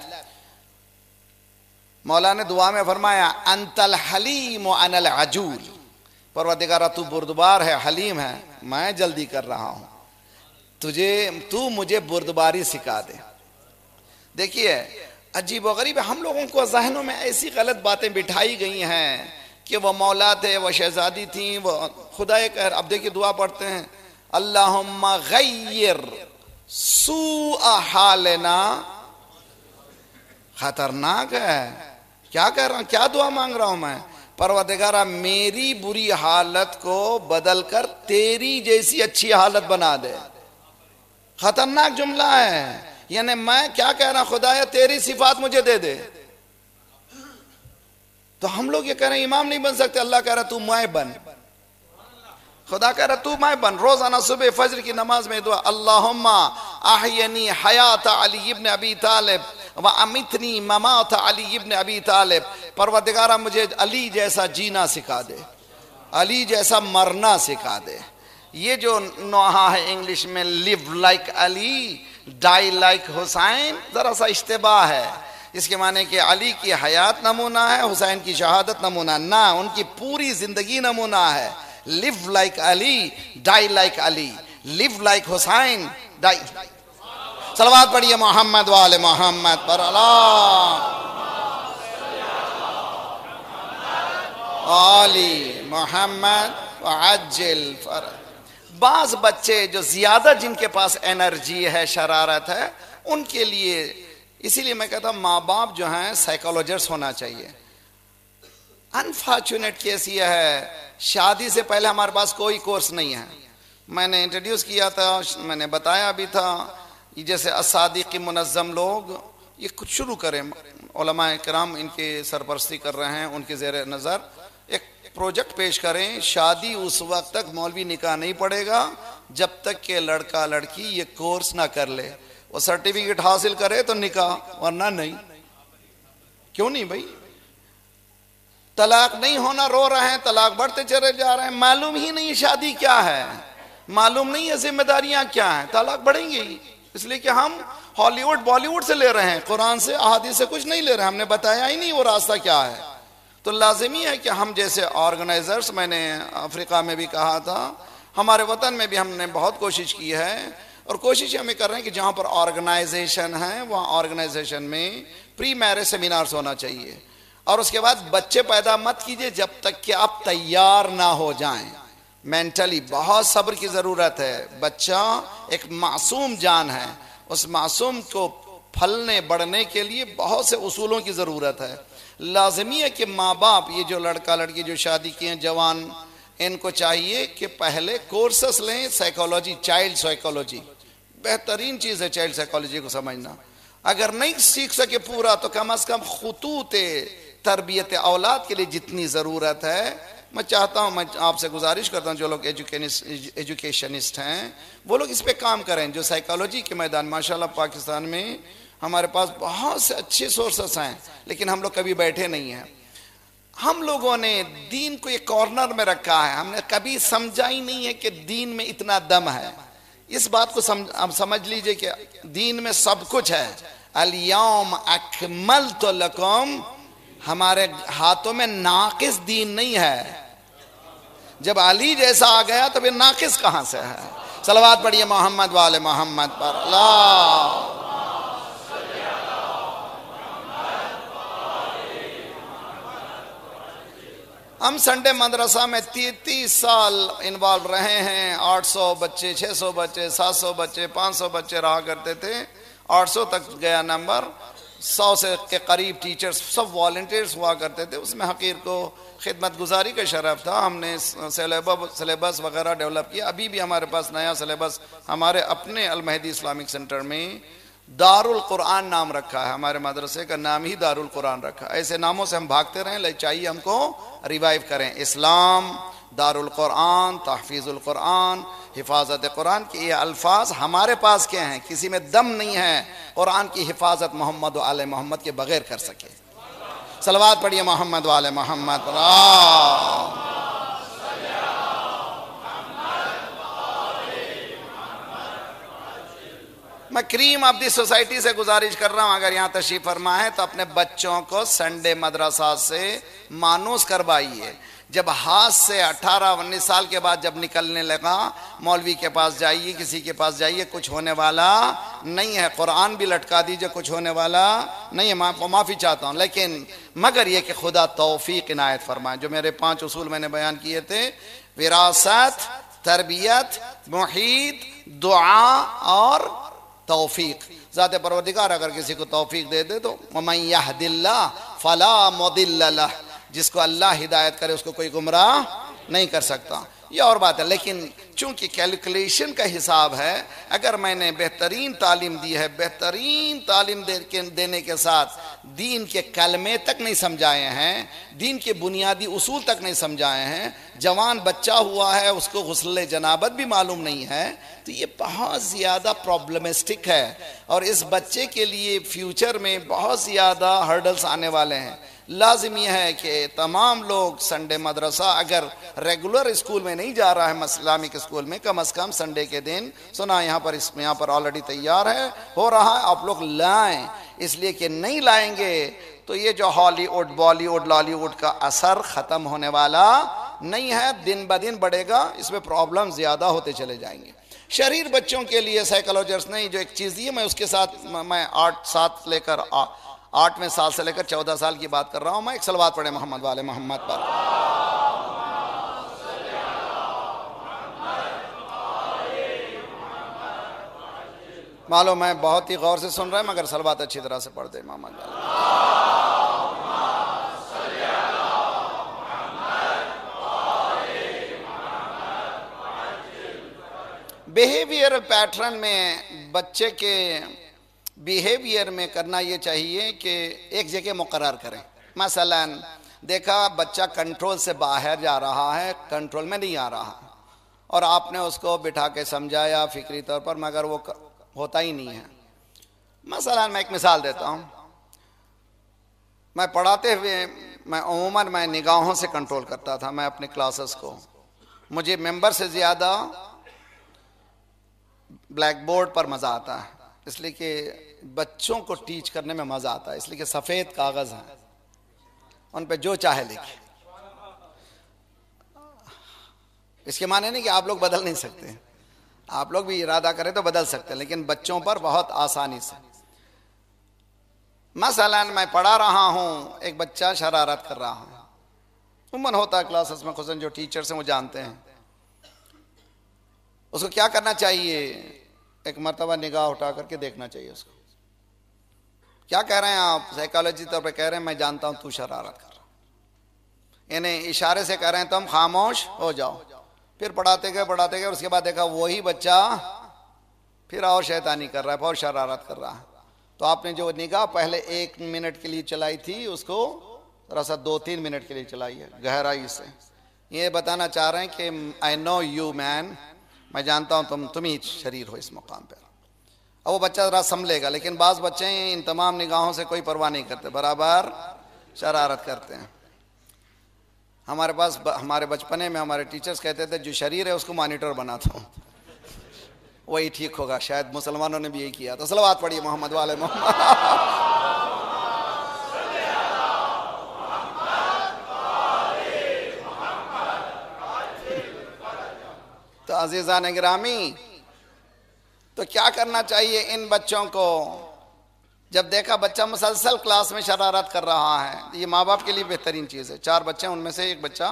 A: مولا نے دعا میں فرمایا انت الحلیم وانا العجول. پروردگارہ تو بردبار ہے، حلیم ہے، میں جلدی کر رہا ہوں، تجھے تو مجھے بردباری سکھا دے. دیکھیے عجیب و غریب، ہم لوگوں کو ذہنوں میں ایسی غلط باتیں بٹھائی گئی ہیں کہ وہ مولا تھے، وہ شہزادی تھیں، وہ خدا ایک. اب دیکھیے دعا پڑھتے ہیں اللہم غیر سوء حالنا. خطرناک ہے. کیا کہہ رہا ہوں، کیا دعا مانگ رہا ہوں میں؟ پروردگارہ میری بری حالت کو بدل کر تیری جیسی اچھی حالت بنا دے. خطرناک جملہ ہے. یعنی میں کیا کہہ رہا ہوں، خدایا تیری صفات مجھے دے دے. تو ہم لوگ یہ کہہ رہے ہیں امام نہیں بن سکتے، اللہ کہہ رہا تو میں بن. خدا کہہ رہا تو میں بن. روزانہ صبح فجر کی نماز میں دعا اللہم احینی حیات علی ابن ابی طالب وامتنی ممات علی ابن ابی طالب. پروردگارہ مجھے علی جیسا جینا سکھا دے، علی جیسا مرنا سکھا دے. یہ جو نوحہ ہے انگلش میں live like علی die like حسین، ذرا سا اشتباہ ہے. اس کے معنی کہ علی کی حیات نمونہ ہے، حسین کی شہادت نمونہ نہ، ان کی پوری زندگی نمونہ ہے. live like علی die like علی، live like حسین die. صلوات پڑھیے محمد والے محمد پر. اللہ علی محمد وعجل فرج. بعض بچے جو زیادہ جن کے پاس انرجی ہے، شرارت ہے، ان کے لیے اسی لیے میں کہتا ہوں ماں باپ جو ہیں سائیکولوجسٹ ہونا چاہیے. انفارچونیٹ کیس یہ ہے شادی سے پہلے ہمارے پاس کوئی کورس نہیں ہے. میں نے انٹروڈیوس کیا تھا، میں نے بتایا بھی تھا، جیسے الصادق منظم لوگ یہ کچھ شروع کریں، علماء کرام ان کے سرپرستی کر رہے ہیں، ان کے زیر نظر ایک پروجیکٹ پیش کریں. شادی اس وقت تک مولوی نکاح نہیں پڑے گا جب تک کہ لڑکا لڑکی یہ کورس نہ کر لے. وہ سرٹیفکیٹ حاصل کرے تو نکاح، ورنہ نہیں. کیوں نہیں بھائی؟ طلاق نہیں ہونا، رو رہے ہیں، طلاق بڑھتے چلے جا رہے ہیں، معلوم ہی نہیں شادی کیا ہے، معلوم نہیں ہے ذمہ داریاں کیا ہیں، طلاق بڑھیں گی. اس لیے کہ ہم ہالی ووڈ بالی ووڈ سے لے رہے ہیں، قرآن سے احادیث سے کچھ نہیں لے رہے ہیں. ہم نے بتایا ہی نہیں وہ راستہ کیا ہے. تو لازمی ہے کہ ہم جیسے آرگنائزرز، میں نے افریقہ میں بھی کہا تھا، ہمارے وطن میں بھی ہم نے بہت کوشش کی ہے، اور کوشش ہمیں کر رہے ہیں کہ جہاں پر آرگنائزیشن ہے وہاں آرگنائزیشن میں پری میرج سیمینارز ہونا چاہیے. اور اس کے بعد بچے پیدا مت کیجئے جب تک کہ آپ تیار نہ ہو جائیں. مینٹلی بہت صبر کی ضرورت ہے. بچہ ایک معصوم جان ہے، اس معصوم کو پھلنے بڑھنے کے لیے بہت سے اصولوں کی ضرورت ہے. لازمی ہے کہ ماں باپ یہ جو لڑکا لڑکی جو شادی کیے ہیں جوان، ان کو چاہیے کہ پہلے کورسز لیں. سائیکالوجی، چائلڈ سائیکالوجی بہترین چیز ہے، چائلڈ سائیکالوجی کو سمجھنا. اگر نہیں سیکھ سکے پورا تو کم از کم خطوط تربیت اولاد کے لیے جتنی ضرورت ہے، میں چاہتا ہوں، میں آپ سے گزارش کرتا ہوں جو لوگ ایجوکیشنسٹ ہیں وہ لوگ اس پہ کام کریں. جو سائیکالوجی کے میدان، ماشاءاللہ پاکستان میں ہمارے پاس بہت سے اچھے سورسز ہیں، لیکن ہم لوگ کبھی بیٹھے نہیں ہیں. ہم لوگوں نے دین کو ایک کارنر میں رکھا ہے، ہم نے کبھی سمجھا ہی نہیں ہے کہ دین میں اتنا دم ہے. اس بات کو سمجھ سمجھ لیجئے کہ دین میں سب کچھ ہے. الیوم اکملت لکم، ہمارے ہاتھوں میں ناقص دین نہیں ہے. جب علی جیسا آ گیا تو پھر ناقص کہاں سے ہے؟ صلوات پڑھیے محمد والے محمد پر. اللہ ہم سنڈے مدرسہ میں تیس سال انوالو رہے ہیں. آٹھ سو بچے، چھ سو بچے، سات سو بچے، پانچ سو بچے رہا کرتے تھے. آٹھ سو تک گیا نمبر. سو سے کے قریب ٹیچرز سب والنٹیئرز ہوا کرتے تھے. اس میں حقیر کو خدمت گزاری کا شرف تھا. ہم نے سلیبس وغیرہ ڈیولپ کیا. ابھی بھی ہمارے پاس نیا سلیبس ہمارے اپنے المہدی اسلامک سینٹر میں دار القرآن نام رکھا ہے. ہمارے مدرسے کا نام ہی دار القرآن رکھا ہے. ایسے ناموں سے ہم بھاگتے رہیں، لیکن چاہیے ہم کو ریوائیو کریں. اسلام، دار القرآن، تحفیظ القرآن، حفاظت قرآن کے یہ الفاظ ہمارے پاس کے ہیں. کسی میں دم نہیں ہے قرآن کی حفاظت محمد و آل محمد کے بغیر کر سکے. صلوات پڑھیے محمد و آل محمد. میں کریم آف دی سوسائٹی سے گزارش کر رہا ہوں، اگر یہاں تشریف فرما ہے تو اپنے بچوں کو سنڈے مدرسہ سے مانوس کروائیے. جب ہاتھ سے اٹھارہ انیس سال کے بعد جب نکلنے لگا، مولوی کے پاس جائیے، کسی کے پاس جائیے، کچھ ہونے والا نہیں ہے. قرآن بھی لٹکا دیجئے، کچھ ہونے والا نہیں ہے. میں معافی چاہتا ہوں، لیکن مگر یہ کہ خدا توفیق عنایت فرمائے. جو میرے پانچ اصول میں نے بیان کیے تھے، وراثت، تربیت، محیط، دعا اور توفیق. ذات پروردگار اگر کسی کو توفیق دے دے تو وَمَن يَهْدِ اللَّهُ فَلَا مُضِلَّ لَهُ، جس کو اللہ ہدایت کرے اس کو کوئی گمراہ نہیں کر سکتا. یہ اور بات ہے، لیکن چونکہ کیلکولیشن کا حساب ہے، اگر میں نے بہترین تعلیم دی ہے، بہترین تعلیم دینے کے ساتھ دین کے کلمے تک نہیں سمجھائے ہیں، دین کے بنیادی اصول تک نہیں سمجھائے ہیں، جوان بچہ ہوا ہے اس کو غسل جنابت بھی معلوم نہیں ہے، تو یہ بہت زیادہ پرابلمسٹک ہے. اور اس بچے کے لیے فیوچر میں بہت زیادہ ہرڈلز آنے والے ہیں. لازم یہ ہے کہ تمام لوگ سنڈے مدرسہ اگر ریگولر اسکول میں نہیں جا رہا ہے، اسلامک اسکول میں، کم از کم سنڈے کے دن سنا یہاں پر اس میں یہاں پر آلریڈی تیار ہے، ہو رہا ہے، آپ لوگ لائیں. اس لیے کہ نہیں لائیں گے تو یہ جو Hollywood, Bollywood, Lollywood کا اثر ختم ہونے والا نہیں ہے، دن بدن بڑھے گا. اس میں پرابلم زیادہ ہوتے چلے جائیں گے. شریر بچوں کے لیے سائیکالوجسٹ نے جو ایک چیز دی ہے، میں اس کے ساتھ میں آٹھ سات لے کر آٹھویں سال سے لے کر چودہ سال کی بات کر رہا ہوں. میں ایک صلوات پڑھے محمد والے محمد پر. معلوم ہے بہت ہی غور سے سن رہے ہیں، مگر صلوات اچھی طرح سے پڑھ دے محمد والے. بیہیویئر پیٹرن میں بچے کے بیہیویئر میں کرنا یہ چاہیے کہ ایک جگہ مقرر کریں. مثلا دیکھا بچہ کنٹرول سے باہر جا رہا ہے، کنٹرول میں نہیں آ رہا، اور آپ نے اس کو بٹھا کے سمجھایا فکری طور پر، مگر وہ ہوتا ہی نہیں ہے. مثلا میں ایک مثال دیتا ہوں. میں پڑھاتے ہوئے میں عموماً میں نگاہوں سے کنٹرول کرتا تھا میں اپنے کلاسز کو. مجھے ممبر سے زیادہ بلیک بورڈ پر مزہ آتا ہے، اس لیے کہ بچوں کو ٹیچ کرنے میں مزہ آتا ہے، اس لیے کہ سفید کاغذ ہیں، ان پہ جو چاہے لکھے. اس کے معنی نہیں کہ آپ لوگ بدل نہیں سکتے، آپ لوگ بھی ارادہ کریں تو بدل سکتے ہیں، لیکن بچوں پر بہت آسانی سے. مثلا میں پڑھا رہا ہوں، ایک بچہ شرارت کر رہا ہے، عموماً ہوتا ہے کلاسز میں، خصوصاً جو ٹیچرز ہیں وہ جانتے ہیں. اس کو کیا کرنا چاہیے؟ ایک مرتبہ نگاہ اٹھا کر کے دیکھنا چاہیے اس کو. کیا کہہ رہے ہیں آپ؟ سائیکالوجی طور پہ کہہ رہے ہیں میں جانتا ہوں تو شرارت کر رہا، یعنی اشارے سے کہہ رہے ہیں تم خاموش ہو جاؤ. پھر پڑھاتے گئے پڑھاتے گئے اس کے بعد دیکھا وہی بچہ پھر اور شیطانی کر رہا ہے، اور شرارت کر رہا ہے. تو آپ نے جو نگاہ پہلے ایک منٹ کے لیے چلائی تھی اس کو ذرا سا دو تین منٹ کے لیے چلائیے گہرائی سے. یہ بتانا چاہ رہے ہیں کہ آئی نو یو مین، میں جانتا ہوں تم تم ہی شریر ہو اس مقام پر. اب وہ بچہ ذرا سنبھلے گا، لیکن بعض بچے ان تمام نگاہوں سے کوئی پرواہ نہیں کرتے، برابر شرارت کرتے ہیں. ہمارے پاس ہمارے بچپنے میں ہمارے ٹیچرز کہتے تھے جو شریر ہے اس کو مانیٹر بناتا ہوں، وہی ٹھیک ہوگا. شاید مسلمانوں نے بھی یہی کیا. تو صلوات پڑھیے محمد والے محمد. تو عزیزان گرامی، تو کیا کرنا چاہیے ان بچوں کو؟ جب دیکھا بچہ مسلسل کلاس میں شرارت کر رہا ہے، یہ ماں باپ کے لیے بہترین چیز ہے. چار بچے ہیں، ان میں سے ایک بچہ،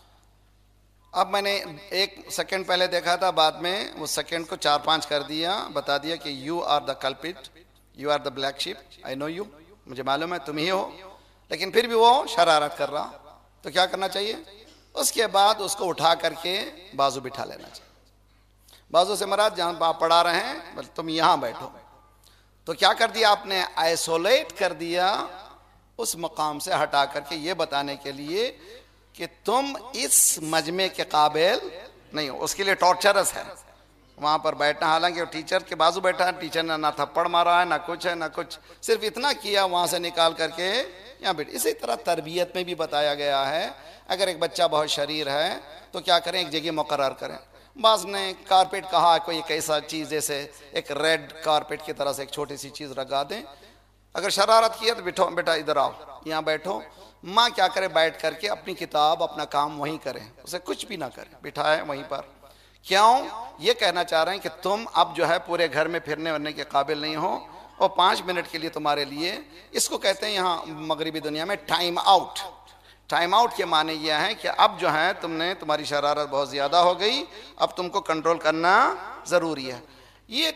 A: اب میں نے ایک سیکنڈ پہلے دیکھا تھا، بعد میں وہ سیکنڈ کو چار پانچ کر دیا، بتا دیا کہ you are the culprit, you are the black sheep, I know you, مجھے معلوم ہے تم ہی ہو. لیکن پھر بھی وہ شرارت کر رہا. تو کیا کرنا چاہیے؟ اس کے بعد اس کو اٹھا کر کے بازو بٹھا لینا چاہیے. بازو سے مراد جہاں آپ پڑھا رہے ہیں بس تم یہاں بیٹھو. تو کیا کر دیا آپ نے؟ آئسولیٹ کر دیا، اس مقام سے ہٹا کر کے، یہ بتانے کے لیے کہ تم اس مجمع کے قابل نہیں ہو. اس کے لیے ٹارچرس ہے وہاں پر بیٹھنا. حالانکہ وہ ٹیچر کے بازو بیٹھا ہے، ٹیچر نے نہ تھپڑ مارا ہے، نہ کچھ ہے، نہ کچھ، صرف اتنا کیا وہاں سے نکال کر کے یہاں بیٹھ. اسی طرح تربیت میں بھی بتایا گیا ہے، اگر ایک بچہ بہت شریر ہے تو کیا کریں؟ ایک جگہ مقرر کریں. بعض نے کارپیٹ کہا، کوئی ایک ایسا چیز جیسے ایک ریڈ کارپیٹ کی طرح سے ایک چھوٹی سی چیز لگا دیں. اگر شرارت کی ہے تو بیٹھو بیٹا ادھر آؤ، یہاں بیٹھو. ماں کیا کرے؟ بیٹھ کر کے اپنی کتاب اپنا کام وہیں کرے، اسے کچھ بھی نہ کرے، بٹھائے وہیں پر. کیوں؟ یہ کہنا چاہ رہے ہیں کہ تم اب جو ہے پورے گھر میں پھرنے ورنے کے قابل نہیں ہو، اور پانچ منٹ کے لیے تمہارے لیے، اس کو کہتے ہیں یہاں مغربی دنیا میں ٹائم آؤٹ. ٹائم آؤٹ کے معنی یہ ہے کہ اب جو ہے تم نے، تمہاری شرارت بہت زیادہ ہو گئی، اب تم کو کنٹرول کرنا ضروری ہے. یہ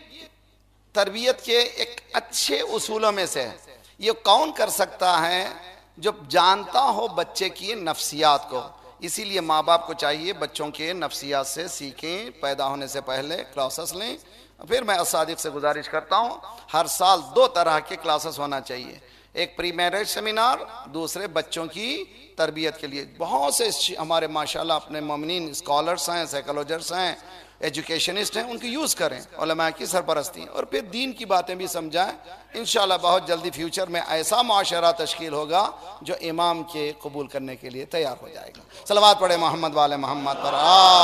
A: تربیت کے ایک اچھے اصولوں میں سے ہے. یہ کون کر سکتا ہے؟ جو جانتا ہو بچے کی نفسیات کو. اسی لیے ماں باپ کو چاہیے بچوں کے نفسیات سے سیکھیں، پیدا ہونے سے پہلے کلاسز لیں. پھر میں اساتذہ سے گزارش کرتا ہوں ہر سال دو طرح کے کلاسز ہونا چاہیے، ایک پری میرج سیمینار، دوسرے بچوں کی تربیت کے لیے. بہت سے ہمارے ماشاءاللہ اپنے مومنین اسکالرس ہیں، سائیکالوجسٹ ہیں، ایجوکیشنسٹ ہیں، ان کی یوز کریں، علماء کی سرپرستی، اور پھر دین کی باتیں بھی سمجھائیں. انشاءاللہ بہت جلدی فیوچر میں ایسا معاشرہ تشکیل ہوگا جو امام کے قبول کرنے کے لیے تیار ہو جائے گا. صلوات پڑھے محمد والے محمد پر.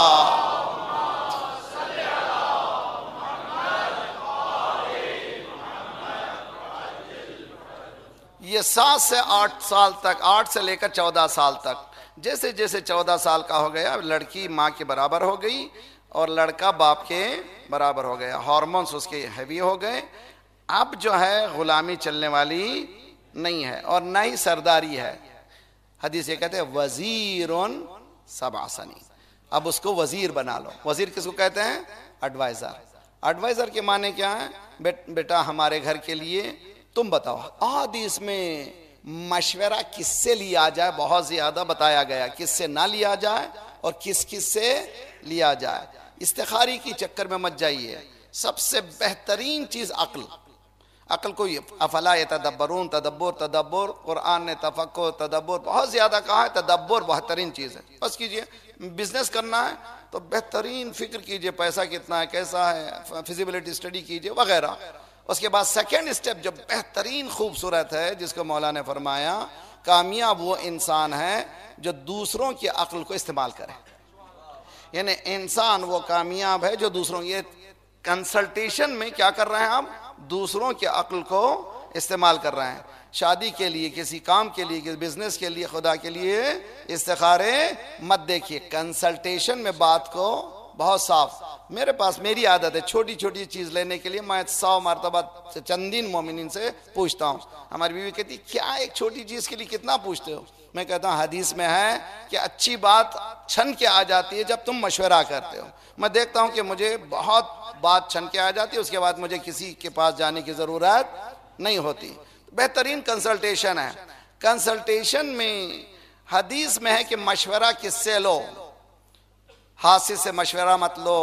A: یہ سات سے آٹھ سال تک، آٹھ سے لے کر چودہ سال تک، جیسے جیسے چودہ سال کا ہو گیا لڑکی ماں کے برابر ہو گئی اور لڑکا باپ کے برابر ہو گیا، ہارمونز اس کے ہیوی ہو گئے. اب جو ہے غلامی چلنے والی نہیں ہے اور نہ ہی سرداری ہے. حدیث یہ کہتے ہیں وزیر سبع سنین، اب اس کو وزیر بنا لو. وزیر کس کو کہتے ہیں؟ ایڈوائزر. ایڈوائزر کے معنی کیا ہے؟ بیٹا ہمارے گھر کے لیے تم بتاؤ. حدیث میں مشورہ کس سے لیا جائے بہت زیادہ بتایا گیا، کس سے نہ لیا جائے اور کس کس سے لیا جائے. استخاری کی چکر میں مت جائیے. سب سے بہترین چیز عقل. عقل کو افلا یتدبرون، تدبر تدبر قرآن نے تفکر تدبر بہت زیادہ کہا ہے. تدبر بہترین چیز ہے. بس کیجئے، بزنس کرنا ہے تو بہترین فکر کیجئے، پیسہ کتنا ہے، کیسا ہے، فیزیبلٹی اسٹڈی کیجئے وغیرہ. اس کے بعد سیکنڈ اسٹیپ جو بہترین خوبصورت ہے، جس کو مولا نے فرمایا کامیاب وہ انسان ہے جو دوسروں کی عقل کو استعمال کرے. یعنی انسان وہ کامیاب ہے جو دوسروں، یہ کنسلٹیشن میں کیا کر رہے ہیں ہم؟ دوسروں کی عقل کو استعمال کر رہے ہیں. شادی کے لیے، کسی کام کے لیے، کسی بزنس کے لیے، خدا کے لیے استخارے مت دیکھیے. کنسلٹیشن میں بات کو بہت صاف. میرے پاس میری عادت ہے چھوٹی چھوٹی چیز لینے کے لیے میں سو مرتبہ چندین مومنین سے پوچھتا ہوں. ہماری بیوی کہتی کیا ایک چھوٹی چیز کے لیے کتنا پوچھتے ہو؟ میں کہتا ہوں حدیث میں ہے کہ اچھی بات چھن کے آ جاتی ہے جب تم مشورہ کرتے ہو. میں دیکھتا ہوں کہ مجھے بہت بات چھن کے آ جاتی ہے، اس کے بعد مجھے کسی کے پاس جانے کی ضرورت نہیں ہوتی. بہترین کنسلٹیشن ہے. کنسلٹیشن میں حدیث میں ہے کہ مشورہ کس سے لو؟ حاسد سے مشورہ مت لو،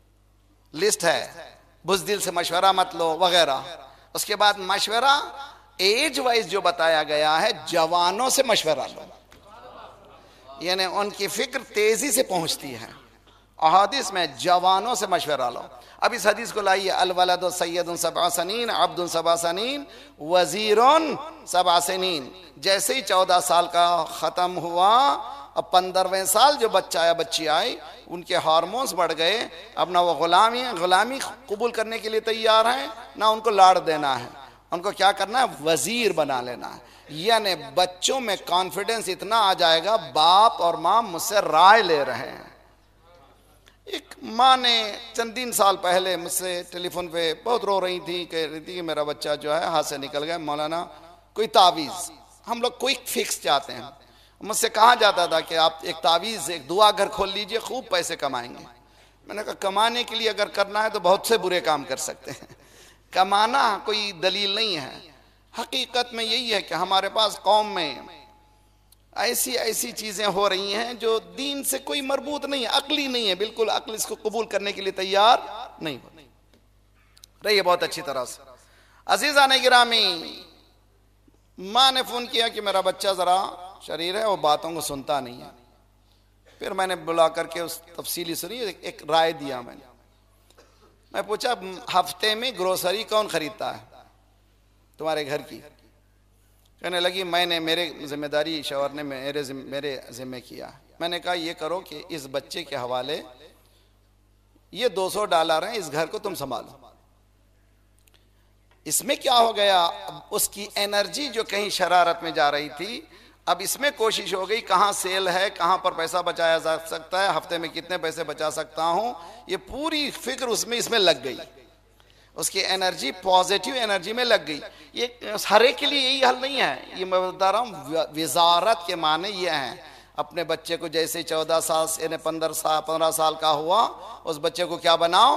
A: لسٹ ہے، بزدل سے مشورہ مت لو وغیرہ. اس کے بعد مشورہ ایج وائز جو بتایا گیا ہے جوانوں سے مشورہ لو، یعنی ان کی فکر تیزی سے پہنچتی ہے. احادیث میں جوانوں سے مشورہ لو. اب اس حدیث کو لائیے، الولد سید سبع سنین عبد سبع سنین وزیر سبع سنین. جیسے ہی چودہ سال کا ختم ہوا، اب پندرہویں سال جو بچہ یا بچی آئی، ان کے ہارمونز بڑھ گئے. اب نہ وہ غلامی غلامی قبول کرنے کے لیے تیار ہیں، نہ ان کو لاڑ دینا ہے. ان کو کیا کرنا ہے؟ وزیر بنا لینا ہے. یعنی بچوں میں کانفیڈنس اتنا آ جائے گا، باپ اور ماں مجھ سے رائے لے رہے ہیں. ایک ماں نے چندین سال پہلے مجھ سے ٹیلی فون پہ بہت رو رہی تھی، کہہ رہی تھی کہ میرا بچہ جو ہے ہاتھ سے نکل گیا، مولانا کوئی تعویذ. ہم لوگ کوئک فکس چاہتے ہیں. مجھ سے کہا جاتا تھا کہ آپ ایک تعویذ ایک دعا گھر کھول لیجئے، خوب پیسے کمائیں گے. میں نے کہا کمانے کے لیے اگر کرنا ہے تو بہت سے برے کام کر سکتے ہیں، کمانا کوئی دلیل نہیں ہے. حقیقت میں یہی ہے کہ ہمارے پاس قوم میں ایسی ایسی چیزیں ہو رہی ہیں جو دین سے کوئی مربوط نہیں ہے، عقلی نہیں ہے، بالکل عقل اس کو قبول کرنے کے لیے تیار نہیں ہو رہی ہے بہت اچھی طرح سے. عزیزان گرامی، ماں نے فون کیا کہ میرا بچہ ذرا شریر ہے، وہ باتوں کو سنتا نہیں ہے. پھر میں نے بلا کر کے اس تفصیلی سنی، ایک رائے دیا. میں نے میں پوچھا ہفتے میں گروسری کون خریدتا ہے تمہارے گھر کی؟ کہنے لگی میں نے، میرے ذمہ داری شوہر نے میرے میرے ذمہ کیا. میں نے کہا یہ کرو کہ اس بچے کے حوالے یہ دو سو ڈالر ہیں، اس گھر کو تم سنبھالو. اس میں کیا ہو گیا؟ اس کی انرجی جو کہیں شرارت میں جا رہی تھی، اب اس میں کوشش ہو گئی کہاں سیل ہے، کہاں پر پیسہ بچایا جا سکتا ہے، ہفتے میں کتنے پیسے بچا سکتا ہوں. یہ پوری فکر اس میں اس میں لگ گئی، اس کی انرجی پازیٹیو انرجی میں لگ گئی. یہ ہر ایک کے لیے یہی حل نہیں ہے. یہ میں بتا رہا ہوں وزارت کے معنی یہ ہیں. اپنے بچے کو جیسے چودہ سال یعنی پندرہ سال پندرہ سال کا ہوا، اس بچے کو کیا بناؤ؟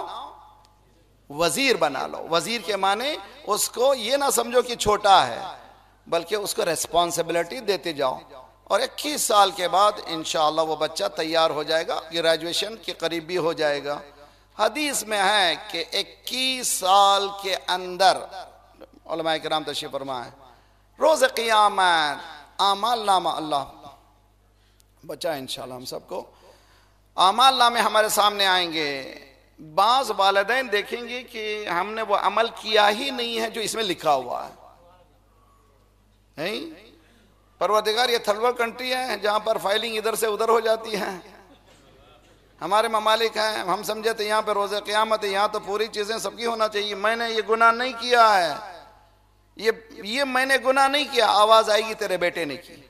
A: وزیر بنا لو. وزیر کے معنی اس کو یہ نہ سمجھو کہ چھوٹا ہے، بلکہ اس کو ریسپانسبلٹی دیتے جاؤ. اور اکیس سال کے بعد انشاءاللہ وہ بچہ تیار ہو جائے گا، گریجویشن کے قریب بھی ہو جائے گا. حدیث میں ہے کہ اکیس سال کے اندر علماء کرام تشریف فرمائیں، روز قیامت اعمال نامہ اللہ بچائے انشاءاللہ ہم سب کو، اعمال نامے ہمارے سامنے آئیں گے. بعض والدین دیکھیں گے کہ ہم نے وہ عمل کیا ہی نہیں ہے جو اس میں لکھا ہوا ہے. پروردگار یہ تھرڈ ورلڈ کنٹری ہے جہاں پر فائلنگ ادھر سے ادھر ہو جاتی ہے. ہمارے ممالک ہیں، ہم سمجھے تو یہاں پہ روز قیامت ہے، یہاں تو پوری چیزیں سب کی ہونا چاہیے. میں نے یہ گناہ نہیں کیا ہے، یہ یہ میں نے گناہ نہیں کیا، آواز آئے گی تیرے بیٹے نے کی.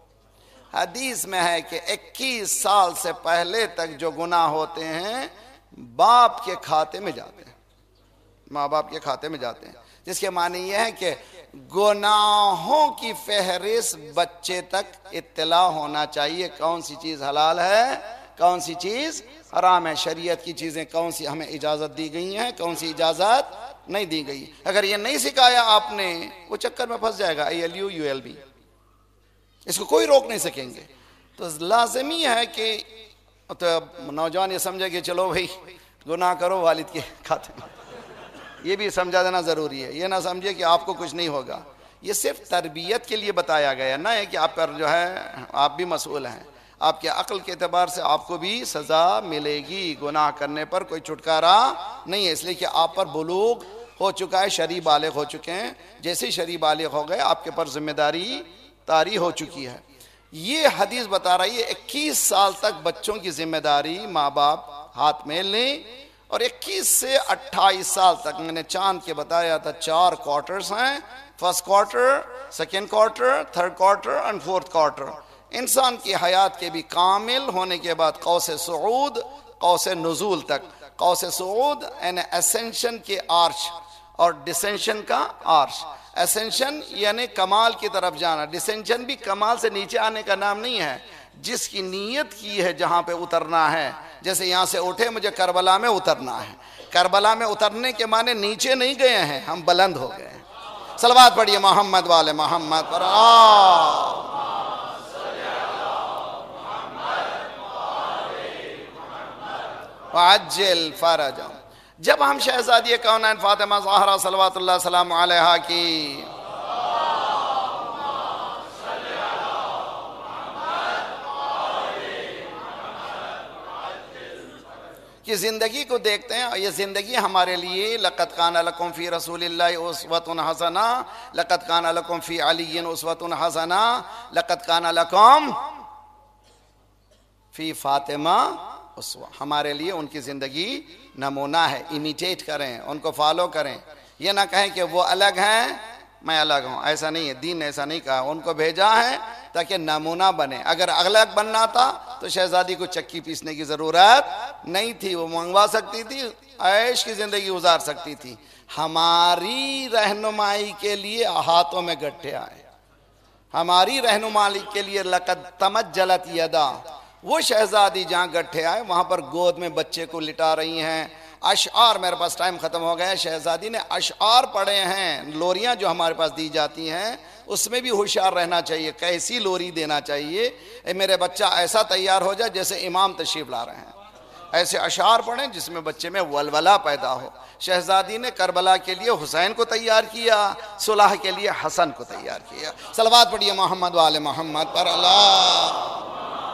A: حدیث میں ہے کہ اکیس سال سے پہلے تک جو گناہ ہوتے ہیں باپ کے کھاتے میں جاتے ہیں، ماں باپ کے کھاتے میں جاتے ہیں. جس کے معنی یہ ہے کہ گناہوں کی فہرست بچے تک اطلاع ہونا چاہیے، کون سی چیز حلال ہے، کون سی چیز حرام ہے، شریعت کی چیزیں کون سی ہمیں اجازت دی گئی ہیں، کون سی اجازت نہیں دی گئی. اگر یہ نہیں سکھایا آپ نے، وہ چکر میں پھنس جائے گا، A L U U L B, اس کو کوئی روک نہیں سکیں گے. تو لازمی ہے کہ تو نوجوان یہ سمجھے کہ چلو بھائی گناہ کرو والد کے کھاتے میں، یہ بھی سمجھا دینا ضروری ہے. یہ نہ سمجھے کہ آپ کو کچھ نہیں ہوگا. یہ صرف تربیت کے لیے بتایا گیا، نہ ہے کہ آپ پر جو ہے آپ بھی مسئول ہیں. آپ کے عقل کے اعتبار سے آپ کو بھی سزا ملے گی، گناہ کرنے پر کوئی چھٹکارا نہیں ہے، اس لیے کہ آپ پر بلوغ ہو چکا ہے، شرعی بالغ ہو چکے ہیں. جیسے شرعی بالغ ہو گئے آپ کے پر ذمہ داری طاری ہو چکی ہے. یہ حدیث بتا رہی ہے اکیس سال تک بچوں کی ذمہ داری ماں باپ ہاتھ میں لیں، اور اکیس سے اٹھائیس سال تک میں نے چاند کے بتایا تھا چار کوارٹرز ہیں، first quarter, second quarter, third quarter and fourth quarter. انسان کی حیات کے بھی کامل ہونے کے بعد قوس صعود قوس نزول تک. قوس صعود یعنی اسینشن کے آرش اور ڈسینشن کا آرش. اسینشن یعنی کمال کی طرف جانا، ڈسینشن بھی کمال سے نیچے آنے کا نام نہیں ہے. جس کی نیت کی ہے جہاں پہ اترنا ہے، جیسے یہاں سے اٹھے مجھے کربلا میں اترنا ہے، کربلا میں اترنے کے معنی نیچے نہیں گئے ہیں، ہم بلند ہو گئے ہیں. صلوات پڑھیے محمد والے محمد پر. وعجل فرجهم. جب ہم شہزادی کونین فاطمہ زہرا صلوات اللہ السلام علیہا کی کہ زندگی کو دیکھتے ہیں. یہ زندگی ہمارے لیے لقد کان لکم فی رسول اللہ اسوۃ حسنہ، لقد کان لکم فی علی اسوۃ حسنہ، لقد کان لکم فی فاطمہ اسوہ. ہمارے لیے ان کی زندگی نمونہ ہے. امیٹیٹ کریں، ان کو فالو کریں. یہ نہ کہیں کہ وہ الگ ہیں میں الگ ہوں، ایسا نہیں ہے. دین نے ایسا نہیں کہا. ان کو بھیجا ہے تاکہ نمونہ بنے. اگر الگ بننا تھا تو شہزادی کو چکی پیسنے کی ضرورت نہیں تھی. وہ منگوا سکتی تھی، عیش کی زندگی گزار سکتی تھی. ہماری رہنمائی کے لیے ہاتھوں میں گٹھے آئے. ہماری رہنمائی کے لیے لقد تمجلت یدا. وہ شہزادی جہاں گٹھے آئے وہاں پر گود میں بچے کو لٹا رہی ہیں. اشعار، میرے پاس ٹائم ختم ہو گیا. شہزادی نے اشعار پڑھے ہیں. لوریاں جو ہمارے پاس دی جاتی ہیں اس میں بھی ہوشیار رہنا چاہیے. کیسی لوری دینا چاہیے؟ اے میرے بچہ ایسا تیار ہو جائے جیسے امام تشریف لا رہے ہیں. ایسے اشعار پڑھیں جس میں بچے میں ولولہ پیدا ہو. شہزادی نے کربلا کے لیے حسین کو تیار کیا، صلح کے لیے حسن کو تیار کیا. صلوات پڑھیے محمد وآل محمد پر. اللہ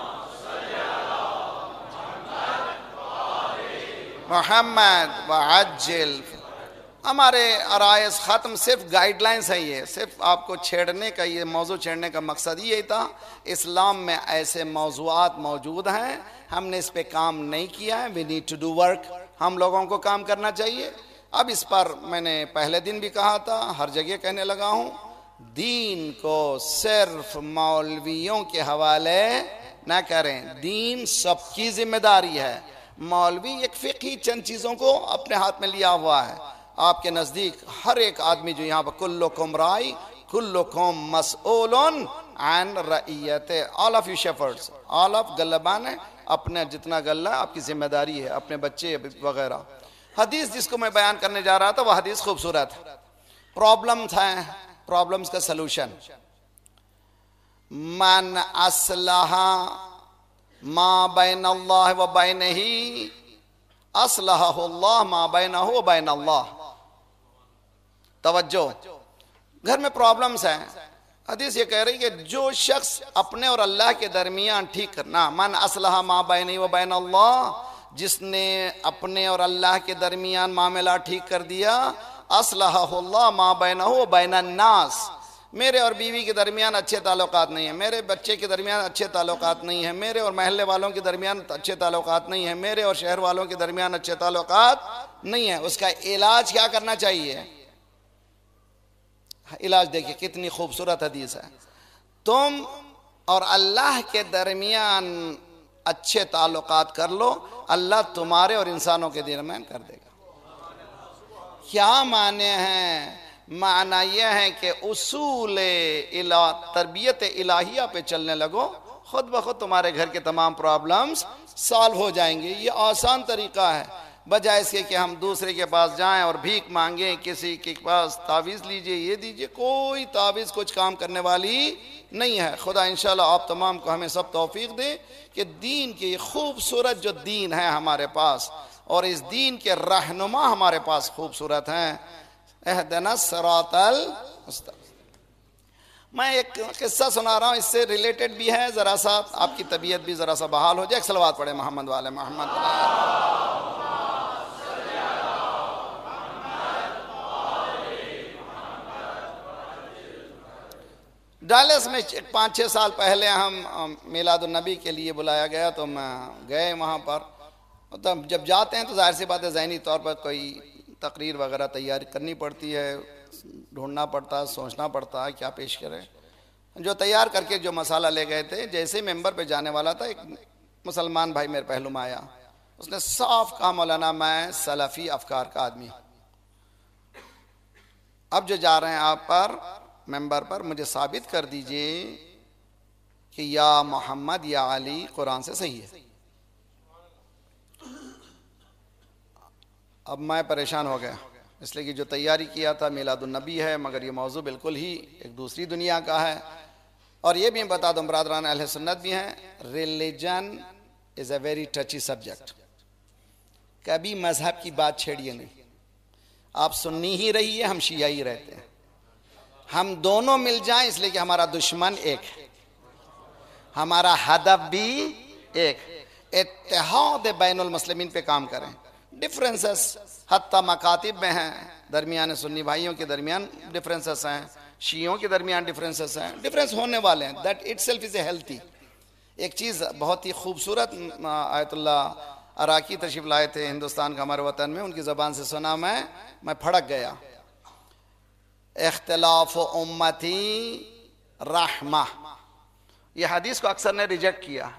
A: محمد وعجل. ہمارے عرائض ختم، صرف گائیڈ لائنز ہیں. یہ صرف آپ کو چھیڑنے کا، یہ موضوع چھیڑنے کا مقصد یہی تھا. اسلام میں ایسے موضوعات موجود ہیں، ہم نے اس پہ کام نہیں کیا ہے. We need to do work. ہم لوگوں کو کام کرنا چاہیے. اب اس پر میں نے پہلے دن بھی کہا تھا، ہر جگہ کہنے لگا ہوں، دین کو صرف مولویوں کے حوالے نہ کریں. دین سب کی ذمہ داری ہے. مولوی ایک فقہی چند چیزوں کو اپنے ہاتھ میں لیا ہوا ہے. آپ کے نزدیک ہر ایک آدمی جو یہاں پر کلکم رائی کلکم مسئول عن رعیت، all of you shepherds, all of گلبان ہے. اپنے جتنا گلہ آپ کی ذمہ داری ہے، اپنے بچے وغیرہ. حدیث جس کو میں بیان کرنے جا رہا تھا وہ حدیث خوبصورت. پرابلمز ہیں، پرابلمز کا سلوشن. من اصلح ما بین اللہ و بینہ اصلحہ اللہ ما بینہ و بین اللہ. توجہ، گھر میں پرابلمز ہیں. حدیث یہ کہہ رہی کہ جو شخص اپنے اور اللہ کے درمیان ٹھیک کرنا، من اصلح ما بینہ و بین اللہ، جس نے اپنے اور اللہ کے درمیان معاملہ ٹھیک کر دیا، اصلحہ اللہ ما بینہ و بین الناس. میرے اور بیوی کے درمیان اچھے تعلقات نہیں ہیں، میرے بچے کے درمیان اچھے تعلقات نہیں ہیں، میرے اور محلے والوں کے درمیان اچھے تعلقات نہیں ہیں، میرے اور شہر والوں کے درمیان اچھے تعلقات نہیں ہیں. اس کا علاج کیا کرنا چاہیے؟ علاج دیکھیں کتنی خوبصورت حدیث ہے. تم اور اللہ کے درمیان اچھے تعلقات کر لو، اللہ تمہارے اور انسانوں کے درمیان کر دے گا. کیا معنی ہیں؟ معنی یہ ہے کہ اصول تربیت الہیہ پہ چلنے لگو، خود بخود تمہارے گھر کے تمام پرابلمز سالو ہو جائیں گے. یہ آسان طریقہ ہے، بجائے اس کے کہ ہم دوسرے کے پاس جائیں اور بھیک مانگیں، کسی کے پاس تعویذ لیجئے، یہ دیجئے. کوئی تعویذ کچھ کام کرنے والی نہیں ہے. خدا انشاءاللہ آپ تمام کو ہمیں سب توفیق دے کہ دین کی خوبصورت جو دین ہے ہمارے پاس، اور اس دین کے رہنما ہمارے پاس خوبصورت ہیں. اہدنا الصراط المستقیم. میں ایک قصہ سنا رہا ہوں، اس سے ریلیٹڈ بھی ہے، ذرا سا آپ کی طبیعت بھی ذرا سا بحال ہو جائے. ایک صلوات پڑھے محمد والے محمد. ڈالس میں پانچ چھ سال پہلے ہم میلاد النبی کے لیے بلایا گیا تو میں گئے وہاں پر. جب جاتے ہیں تو ظاہر سی بات ہے ذہنی طور پر کوئی تقریر وغیرہ تیاری کرنی پڑتی ہے، ڈھونڈنا پڑتا ہے، سوچنا پڑتا ہے کیا پیش کریں. جو تیار کر کے جو مسالہ لے گئے تھے، جیسے ممبر پہ جانے والا تھا ایک مسلمان بھائی میرے پہلو میں آیا. اس نے صاف کہا مولانا میں سلفی افکار کا آدمی. اب جو جا رہے ہیں آپ پر ممبر پر، مجھے ثابت کر دیجئے کہ یا محمد یا علی قرآن سے صحیح ہے. اب میں پریشان ہو گیا، اس لیے کہ جو تیاری کیا تھا میلاد النبی ہے، مگر یہ موضوع بالکل ہی ایک دوسری دنیا کا ہے. اور یہ بھی بتا دوں برادران اہل سنت بھی ہیں، religion is a very touchy subject. کبھی مذہب کی بات چھیڑیے نہیں. آپ سنی ہی رہیے، ہم شیعہ ہی رہتے ہیں. ہم دونوں مل جائیں اس لیے کہ ہمارا دشمن ایک ہے، ہمارا ہدف بھی ایک. اتحاد بین المسلمین پہ کام کریں. ڈفرینسز حتیٰ مکاتب میں ہیں، درمیان سنی بھائیوں کے درمیان ڈفرینسز ہیں، شیعوں کے درمیان ڈفرینسز ہیں، ڈفرینس ہونے والے ہیں. That itself is a healthy. ایک چیز بہت ہی خوبصورت آیت اللہ عراقی تشریف لائے تھے ہندوستان کا ہمارے وطن میں، ان کی زبان سے سنا میں میں پھڑک گیا. اختلاف امتی رحمہ، یہ حدیث کو اکثر نے ریجیکٹ کیا،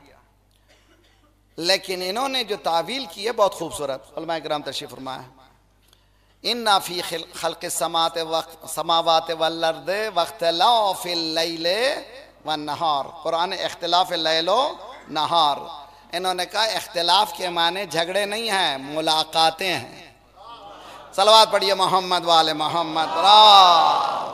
A: لیکن انہوں نے جو تعویل کی ہے بہت خوبصورت. علماء کرام تشریف فرمائے. اِنَّ فِي خَلْقِ السَّمَاوَاتِ وَالْأَرْضِ وَاخْتِلَافِ اللَّيْلِ وَالنَّهَارِ. قرآن اختلاف اللیل و نہار. انہوں نے کہا اختلاف کے معنی جھگڑے نہیں ہیں، ملاقاتیں ہیں. صلوات پڑھیے محمد والے محمد. را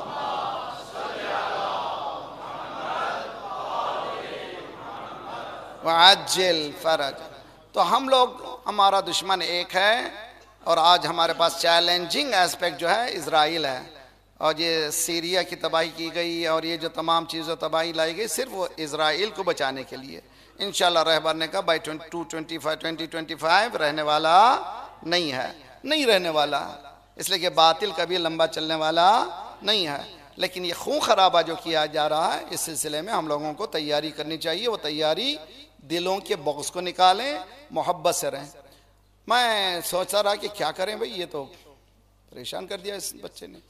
A: وعجل فرج. تو ہم لوگ، ہمارا دشمن ایک ہے، اور آج ہمارے پاس چیلنجنگ ایسپیکٹ جو ہے اسرائیل ہے. اور یہ سیریا کی تباہی کی گئی اور یہ جو تمام چیزیں تباہی لائی گئی صرف وہ اسرائیل کو بچانے کے لیے. انشاءاللہ رہبر نے کہا by two twenty five twenty twenty five رہنے والا نہیں ہے، نہیں رہنے والا، اس لیے کہ باطل کبھی لمبا چلنے والا نہیں ہے. لیکن یہ خون خرابہ جو کیا جا رہا ہے، اس سلسلے میں ہم لوگوں کو تیاری کرنی چاہیے. وہ تیاری دلوں کے بغض کو نکالیں، محبت سے رہیں. میں سوچا رہا کہ کیا کریں بھئی، یہ تو پریشان کر دیا اس بچے نے.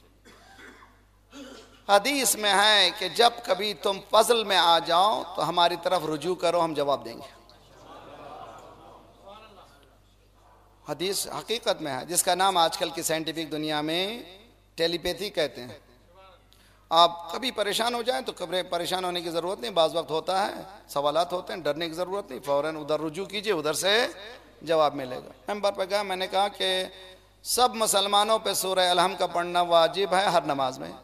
A: حدیث میں ہے کہ جب کبھی تم پزل میں آ جاؤ تو ہماری طرف رجوع کرو، ہم جواب دیں گے. حدیث حقیقت میں ہے، جس کا نام آج کل کی سائنٹیفک دنیا میں ٹیلی پیتھی کہتے ہیں. آپ کبھی پریشان ہو جائیں تو کبھی پریشان ہونے کی ضرورت نہیں. بعض وقت ہوتا ہے، سوالات ہوتے ہیں، ڈرنے کی ضرورت نہیں، فوراً ادھر رجوع کیجئے، ادھر سے جواب ملے گا. ممبر پہ کہا، میں نے کہا کہ سب مسلمانوں پہ سورہ الحمد کا پڑھنا واجب ہے ہر نماز میں.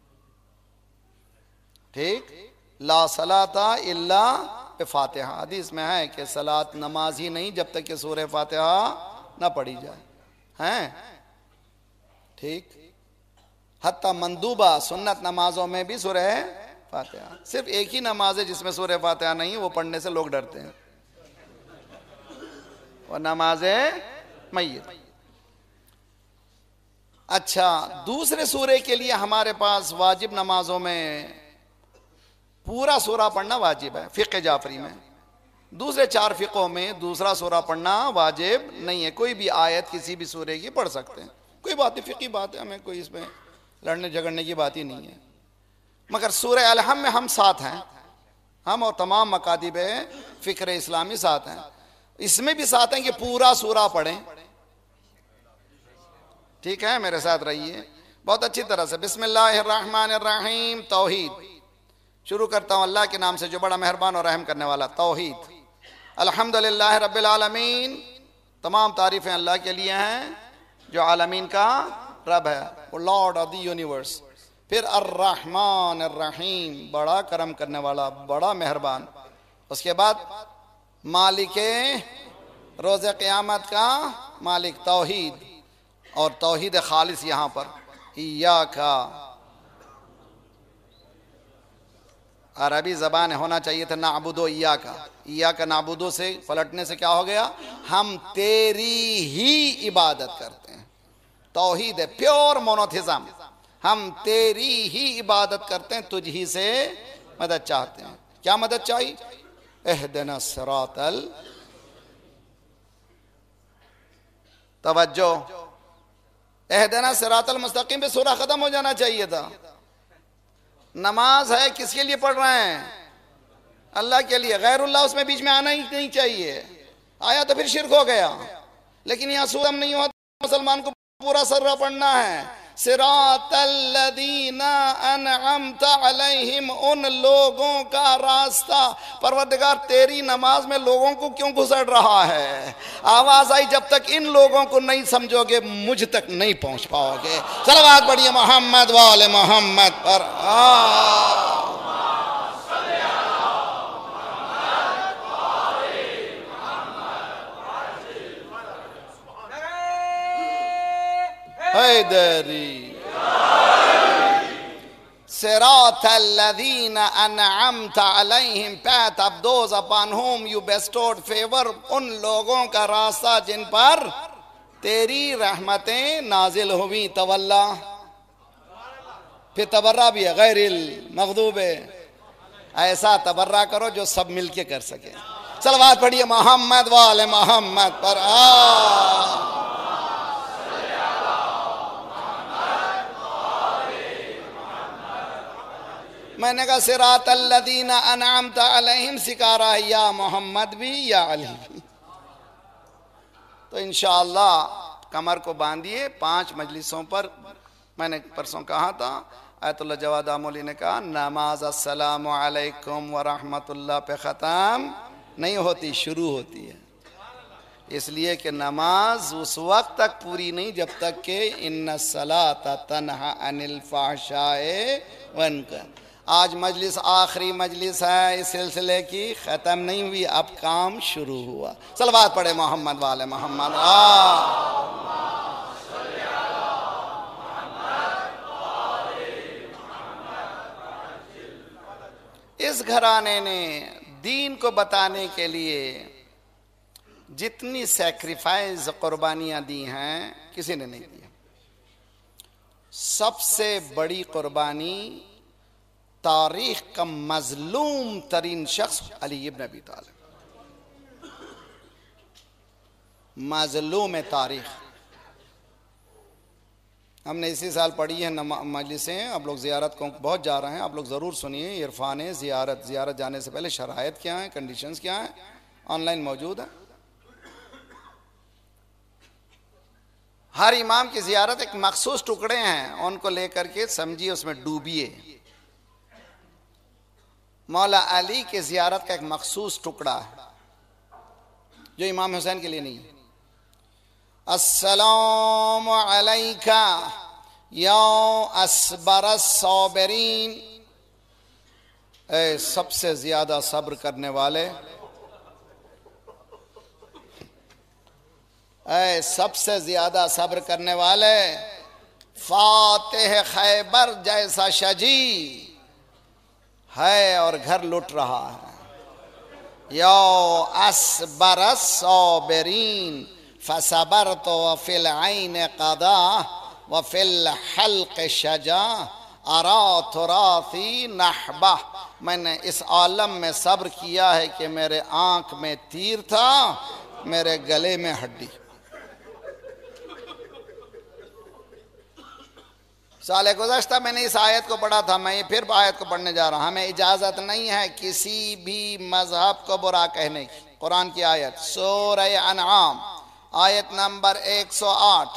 A: ٹھیک، لا صلاۃ الا بفاتحہ. حدیث میں ہے کہ صلاۃ نماز ہی نہیں جب تک کہ سورہ فاتحہ نہ پڑھی جائے. ہیں ٹھیک، حتیٰ مندوبہ سنت نمازوں میں بھی سورہ فاتحہ. صرف ایک ہی نماز ہے جس میں سورہ فاتحہ نہیں، وہ پڑھنے سے لوگ ڈرتے ہیں، وہ نماز میت. اچھا، دوسرے سورے کے لیے ہمارے پاس واجب نمازوں میں پورا سورہ پڑھنا واجب ہے فقہ جعفری میں. دوسرے چار فقہوں میں دوسرا سورہ پڑھنا واجب نہیں ہے. کوئی بھی آیت کسی بھی سورے کی پڑھ سکتے ہیں، کوئی بات نہیں، فقہی بات ہے، ہمیں کوئی اس میں لڑنے جھگڑنے کی بات ہی نہیں ہے. مگر سورہ الحمد میں ہم ساتھ ہیں، ہم اور تمام مکاتب فکر اسلامی ساتھ ہیں. اس میں بھی ساتھ ہیں کہ پورا سورہ پڑھیں. ٹھیک ہے، میرے ساتھ رہیے بہت اچھی طرح سے. بسم اللہ الرحمن الرحیم. توحید شروع کرتا ہوں اللہ کے نام سے جو بڑا مہربان اور رحم کرنے والا. توحید. الحمدللہ رب العالمین. تمام تعریفیں اللہ کے لیے ہیں جو عالمین کا رب ہے، وہ لارڈ آف دی یونیورس. پھر الرحمن الرحیم، بڑا کرم کرنے والا، بڑا مہربان. اس کے بعد مالک روز قیامت کا مالک. توحید اور توحید خالص یہاں پر. ایاکا، عربی زبان ہونا چاہیے تھا نعبدو ایاکا. ایاکا نعبدو سے پلٹنے سے کیا ہو گیا؟ ہم تیری ہی عبادت کرتے ہیں. توحید ہے، پیور مونوتھزم. ہم تیری ہی عبادت کرتے ہیں، تجھ ہی سے مدد چاہتے ہیں. کیا مدد چاہیے؟ اہدنا الصراط ال توجہ، اہدنا صراط المستقیم پہ سورہ ختم ہو جانا چاہیے تھا. نماز ہے کس کے لیے پڑھ رہے ہیں؟ اللہ کے لیے. غیر اللہ اس میں بیچ میں آنا ہی نہیں چاہیے. آیا تو پھر شرک ہو گیا. لیکن یہاں سورہ نہیں ہوا، مسلمان کو پورا سرہ پڑھنا ہے. صراط الذین انعمت علیہم، ان لوگوں کا راستہ. پروردگار تیری نماز میں لوگوں کو کیوں گھسڑ رہا ہے؟ آواز آئی جب تک ان لوگوں کو نہیں سمجھو گے مجھ تک نہیں پہنچ پاؤ گے. صلوات پڑھیے محمد وآل محمد پر. حیدری. صراط صراط الذین انعمت علیہم path of those upon whom you bestowed favor, ان لوگوں کا راستہ جن پر تیری رحمتیں نازل ہوئیں. تولا پھر تبرہ بھی ہے غیر المغضوب. ایسا تبرہ کرو جو سب مل کے کر سکے. صلوات پڑھیے محمد وآل محمد پر. آ میں نے کہا صراط الذین انعمت علیہم سکھا رہا ہے یا محمد بھی یا علی بھی. تو انشاءاللہ کمر کو باندھیے. پانچ مجلسوں پر میں نے پرسوں کہا تھا, آیت اللہ جواد آمولی نے کہا نماز السلام علیکم ورحمت اللہ پہ ختم نہیں ہوتی, شروع ہوتی ہے. اس لیے کہ نماز اس وقت تک پوری نہیں جب تک کہ ان الصلاۃ تنہی عن الفحشاء والمنکر. آج مجلس آخری مجلس ہے اس سلسلے کی, ختم نہیں ہوئی, اب کام شروع ہوا. صلوات پڑھے محمد والے محمد. اس گھرانے نے دین کو بتانے کے لیے جتنی سیکریفائز قربانیاں دی ہیں کسی نے نہیں دی. سب سے بڑی قربانی تاریخ کا مظلوم ترین شخص علی ابن ابی طالب, مظلوم تاریخ. ہم نے اسی سال پڑھی ہے مجلسیں, آپ لوگ زیارت کو بہت جا رہے ہیں, آپ لوگ ضرور سنیے. عرفان زیارت, زیارت جانے سے پہلے شرائط کیا ہیں, کنڈیشنز کیا ہیں, آن لائن موجود ہیں. ہر امام کی زیارت ایک مخصوص ٹکڑے ہیں, ان کو لے کر کے سمجھیے اس میں ڈوبیے. مولا علی کے زیارت کا ایک مخصوص ٹکڑا ہے جو امام حسین کے لیے نہیں ہے. السلام علیکہ یا اصبر الصابرین, اے سب سے زیادہ صبر کرنے والے, اے سب سے زیادہ صبر کرنے والے, فاتح خیبر جیسا شجی ہے اور گھر لٹ رہا ہے. یا اصبر الصابرین فصبرت وفی العین قضا وفی الحلق شجا ارا تراثی نحبہ. میں نے اس عالم میں صبر کیا ہے کہ میرے آنکھ میں تیر تھا, میرے گلے میں ہڈی. سال گزشتہ میں نے اس آیت کو پڑھا تھا, میں پھر آیت کو پڑھنے جا رہا ہوں. ہمیں اجازت نہیں ہے کسی بھی مذہب کو برا کہنے کی. قرآن کی آیت سورہ انعام آیت نمبر ایک سو آٹھ,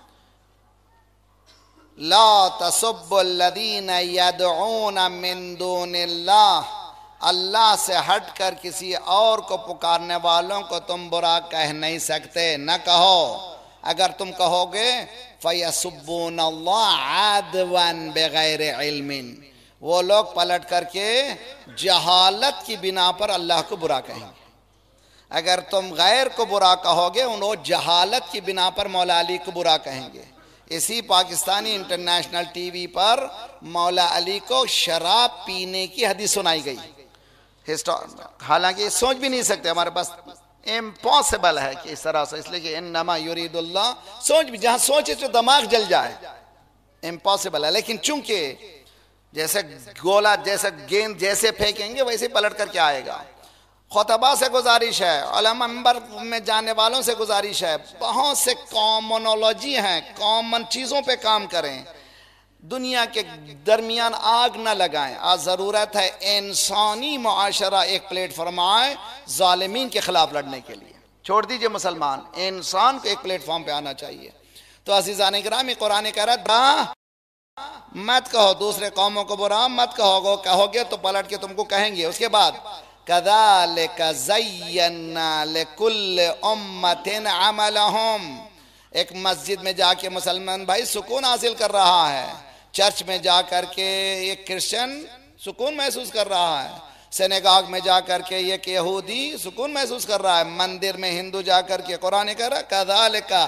A: لا تسبوا الذین یدعون من دون اللہ, اللہ سے ہٹ کر کسی اور کو پکارنے والوں کو تم برا کہہ نہیں سکتے. نہ کہو, اگر تم کہو گے فَيَسُبُّونَ اللَّهَ عَدْوًا بِغَيْرِ عِلْمٍ, وہ لوگ پلٹ کر کے جہالت کی بنا پر اللہ کو برا کہیں گے. اگر تم غیر کو برا کہو گے ان لوگ جہالت کی بنا پر مولا علی کو برا کہیں گے. اسی پاکستانی انٹرنیشنل ٹی وی پر مولا علی کو شراب پینے کی حدیث سنائی گئی. حالانکہ سوچ بھی نہیں سکتے, ہمارے پاس امپاسبل ہے کہ اس طرح سے, اس لیے کہ انما یرید اللہ, سوچ بھی جہاں سوچے تو دماغ جل جائے, امپاسبل ہے. لیکن چونکہ جیسے گولا جیسے گیند جیسے پھینکیں گے ویسے پلٹ کر کے آئے گا. خطبہ سے گزارش ہے, علماء منبر میں جانے والوں سے گزارش ہے, بہت سے کامنولوجی ہیں, کامن چیزوں پہ کام کریں, دنیا کے درمیان آگ نہ لگائیں. آج ضرورت ہے انسانی معاشرہ ایک پلیٹ فارم آئے ظالمین کے خلاف لڑنے کے لیے. چھوڑ دیجئے مسلمان, انسان کو ایک پلیٹ فارم پہ آنا چاہیے. تو عزیزان گرامی, قرآن کہہ رہا برا مت کہو, دوسرے قوموں کو برا مت کہو, کہو گے تو پلٹ کے تم کو کہیں گے. اس کے بعد كَذَلِكَ زَيَّنَّا لِكُلِّ أُمَّةٍ عَمَلَهُمْ, ایک مسجد میں جا کے مسلمان بھائی سکون حاصل کر رہا ہے, چرچ میں جا کر کے ایک کرسچن سکون محسوس کر رہا ہے, سینیگاگ میں جا کر کے ایک یہودی سکون محسوس کر رہا ہے, مندر میں ہندو جا کر کے. قرآن کہہ رہا كَذَلِكَ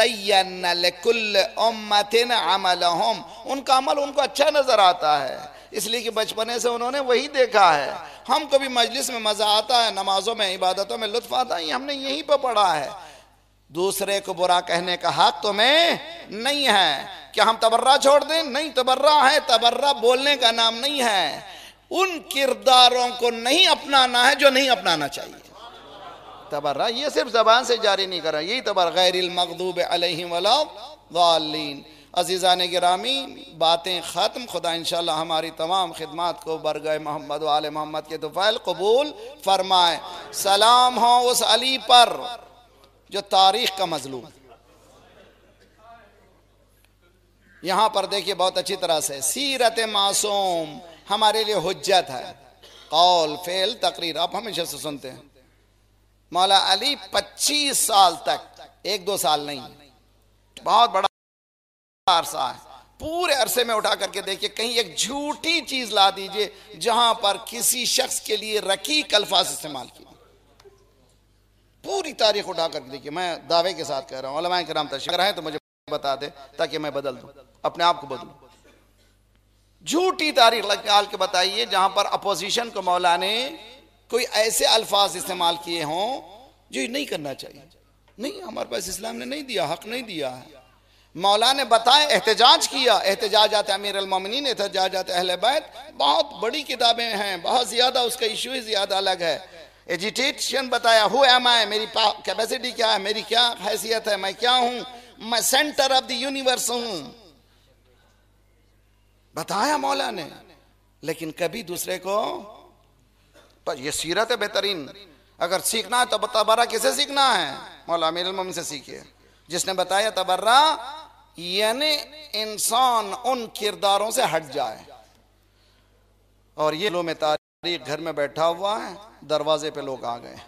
A: زَيَّنَّا لِكُلِّ أُمَّةٍ عَمَلَهُمْ, ان کا عمل ان کو اچھا نظر آتا ہے. اس لیے کہ بچپنے سے انہوں نے وہی دیکھا ہے. ہم کو بھی مجلس میں مزہ آتا ہے, نمازوں میں عبادتوں میں لطف آتا ہے, ہم نے یہیں پہ پڑھا ہے. دوسرے کو برا کہنے کا حق تمہیں نہیں ہے. کیا ہم تبرہ چھوڑ دیں؟ نہیں, تبرہ ہے. تبرہ بولنے کا نام نہیں ہے. ان کرداروں کو نہیں اپنانا ہے جو نہیں اپنانا چاہیے. تبرہ یہ صرف زبان سے جاری نہیں کر رہا, یہی تبرہ غیر المغضوب علیہم ولا الضالین. عزیزان گرامی, باتیں ختم. خدا انشاءاللہ ہماری تمام خدمات کو برگاہ محمد و آل محمد کے طفیل قبول فرمائے. سلام ہو اس علی پر جو تاریخ کا مظلوم. یہاں پر دیکھیے بہت اچھی طرح سے, سیرت معصوم ہمارے لیے حجت ہے. قول, فعل, تقریر آپ ہمیشہ سے سنتے ہیں. مولا علی پچیس سال تک, ایک دو سال نہیں, بہت بڑا عرصہ ہے, پورے عرصے میں اٹھا کر کے دیکھیے کہیں ایک جھوٹی چیز لا دیجئے جہاں پر کسی شخص کے لیے رقیق الفاظ استعمال کیے. پوری تاریخ اٹھا کر کے دیکھیے, میں دعوے کے ساتھ کہہ رہا ہوں, علماء کرام تشریف رہے ہیں تو مجھے بتا دے تاکہ میں بدل دوں, اپنے آپ کو بدلوں. جھوٹی تاریخ نکال کے بتائیے جہاں پر اپوزیشن کو مولا نے کوئی ایسے الفاظ استعمال کیے ہوں جو نہیں کرنا چاہیے. نہیں, ہمارے پاس اسلام نے نہیں دیا, حق نہیں دیا ہے. مولا نے بتائے, احتجاج کیا, احتجاجات امیر المومنین, احتجاجات اہل بیت, بہت بڑی کتابیں ہیں, بہت زیادہ, اس کا ایشو ہی زیادہ الگ ہے. ایجیٹیشن بتایا, ہو ایم آئی, میری کیپیسٹی کیا ہے, میری کیا حیثیت ہے, میں کیا ہوں, میں سینٹر آف دی یونیورس ہوں, بتایا مولا نے. لیکن کبھی دوسرے کو, یہ سیرت ہے بہترین. اگر سیکھنا ہے تو تبرہ کسے سیکھنا ہے؟ مولا امیر المومنین سے سیکھئے, جس نے بتایا تبرہ یعنی انسان ان کرداروں سے ہٹ جائے. اور یہ لوگ میں تاریخ گھر میں بیٹھا ہوا ہے, دروازے پہ لوگ آ گئے.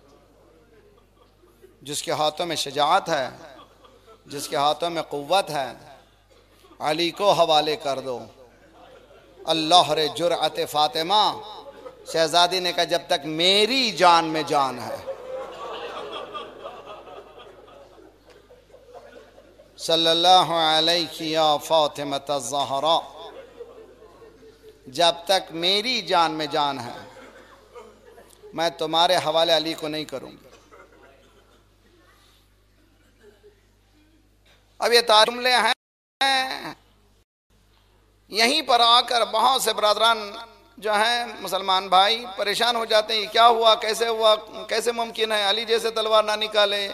A: جس کے ہاتھوں میں شجاعت ہے, جس کے ہاتھوں میں قوت ہے, علی کو حوالے کر دو. اللہ رے جرعت فاطمہ, شہزادی نے کہا جب تک میری جان میں جان ہے. صلی اللہ علیہ یا فاطمۃ الزہرا, جب تک میری جان میں جان ہے میں تمہارے حوالے علی کو نہیں کروں گا. اب یہ جملے ہیں, یہیں پر آ کر بہت سے برادران جو ہیں مسلمان بھائی پریشان ہو جاتے ہیں, یہ کیا ہوا, کیسے ہوا, کیسے ممکن ہے علی جیسے تلوار نہ نکالے.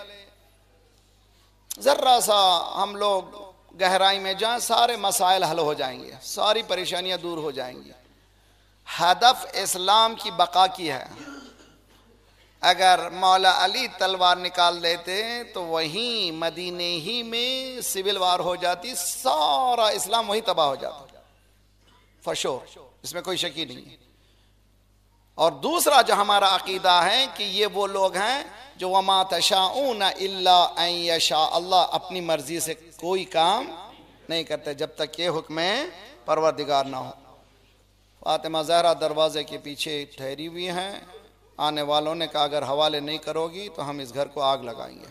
A: ذرا سا ہم لوگ گہرائی میں جائیں, سارے مسائل حل ہو جائیں گے, ساری پریشانیاں دور ہو جائیں گی. ہدف اسلام کی بقا کی ہے. اگر مولا علی تلوار نکال دیتے تو وہیں مدینے ہی میں سول وار ہو جاتی, سارا اسلام وہیں تباہ ہو جاتا, فشور, اس میں کوئی شکی نہیں ہے. اور دوسرا جو ہمارا عقیدہ ہے کہ یہ وہ لوگ ہیں جو وَمَا تَشَاءُونَ إِلَّا أَن يَشَاءَ اللہ, اپنی مرضی سے کوئی کام نہیں کرتے جب تک یہ حکم پروردگار نہ ہو. فاطمہ زہرا دروازے کے پیچھے ٹھہری ہوئی ہیں. آنے والوں نے کہا اگر حوالے نہیں کرو گی تو ہم اس گھر کو آگ لگائیں گے.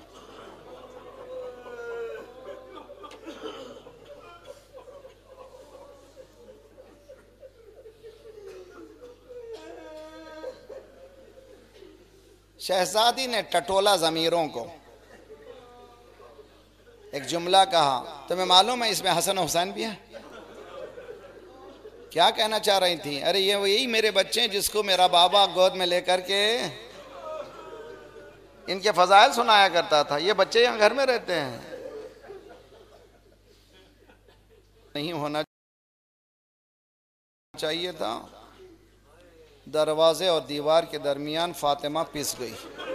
A: شہزادی نے ٹٹولا ضمیروں کو, ایک جملہ کہا, تمہیں معلوم ہے اس میں حسن و حسین بھی ہے؟ کیا کہنا چاہ رہی تھی؟ ارے یہ وہی میرے بچے ہیں جس کو میرا بابا گود میں لے کر کے ان کے فضائل سنایا کرتا تھا, یہ بچے یہاں گھر میں رہتے ہیں. نہیں ہونا چاہیے تھا. دروازے اور دیوار کے درمیان فاطمہ پس گئی.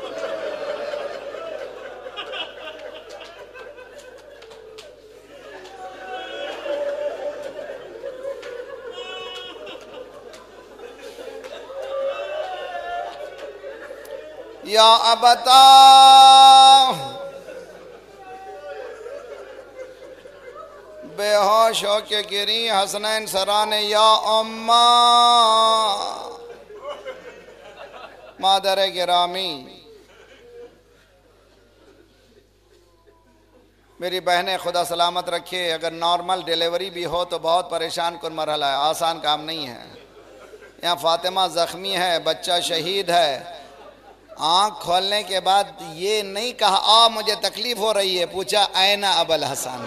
A: یا ابتا بے ہوش ہو کے گری حسنین سرانے, یا اماں مادر گرامی میری بہنیں خدا سلامت رکھے، اگر نارمل ڈیلیوری بھی ہو تو بہت پریشان کن مرحلہ ہے، آسان کام نہیں ہے۔ یہاں فاطمہ زخمی ہے، بچہ شہید ہے، آنکھ کھولنے کے بعد یہ نہیں کہا آ مجھے تکلیف ہو رہی ہے، پوچھا این ابا الحسن۔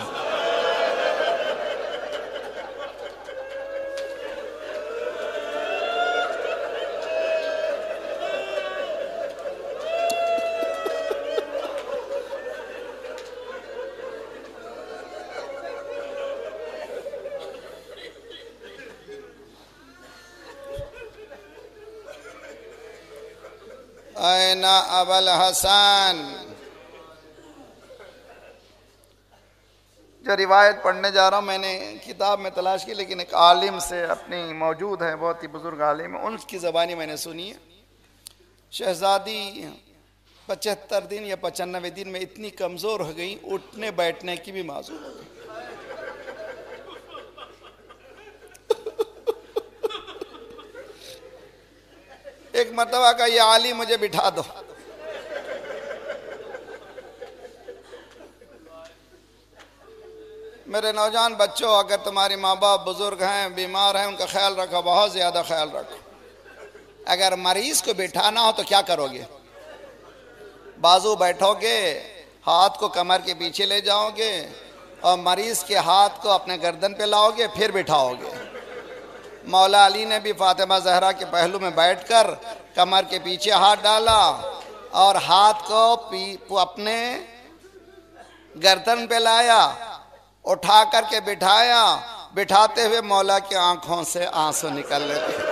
A: این ابا الحسن۔ جو روایت پڑھنے جا رہا ہوں میں نے کتاب میں تلاش کی، لیکن ایک عالم سے اپنی موجود ہے، بہت ہی بزرگ عالم ہے، ان کی زبانی میں نے سنی ہے۔ شہزادی پچہتر دن یا پچانوے دن میں اتنی کمزور ہو گئی، اٹھنے بیٹھنے کی بھی معذور ہو گئی۔ ایک مرتبہ کا یہ عالم مجھے بٹھا دو، میرے نوجوان بچوں، اگر تمہاری ماں باپ بزرگ ہیں، بیمار ہیں، ان کا خیال رکھو، بہت زیادہ خیال رکھو۔ اگر مریض کو بٹھانا ہو تو کیا کرو گے؟ بازو بیٹھو گے، ہاتھ کو کمر کے پیچھے لے جاؤ گے اور مریض کے ہاتھ کو اپنے گردن پہ لاؤ گے، پھر بٹھاؤ گے۔ مولا علی نے بھی فاطمہ زہرا کے پہلو میں بیٹھ کر کمر کے پیچھے ہاتھ ڈالا اور ہاتھ کو اپنے گردن پہ لایا، اٹھا کر کے بٹھایا، بٹھاتے ہوئے مولا کی آنکھوں سے آنسو نکل لیتے۔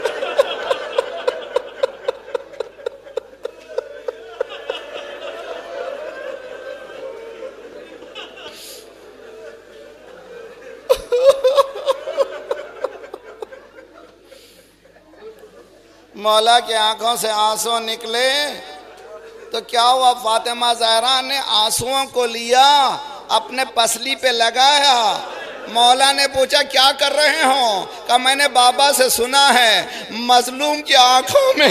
A: مولا کی آنکھوں سے آنسو نکلے تو کیا ہوا؟ فاطمہ زہرا نے آنسوؤں کو لیا، اپنے پسلی پہ لگایا۔ مولا نے پوچھا کیا کر رہے ہوں؟ کہا میں نے بابا سے سنا ہے مظلوم کی آنکھوں میں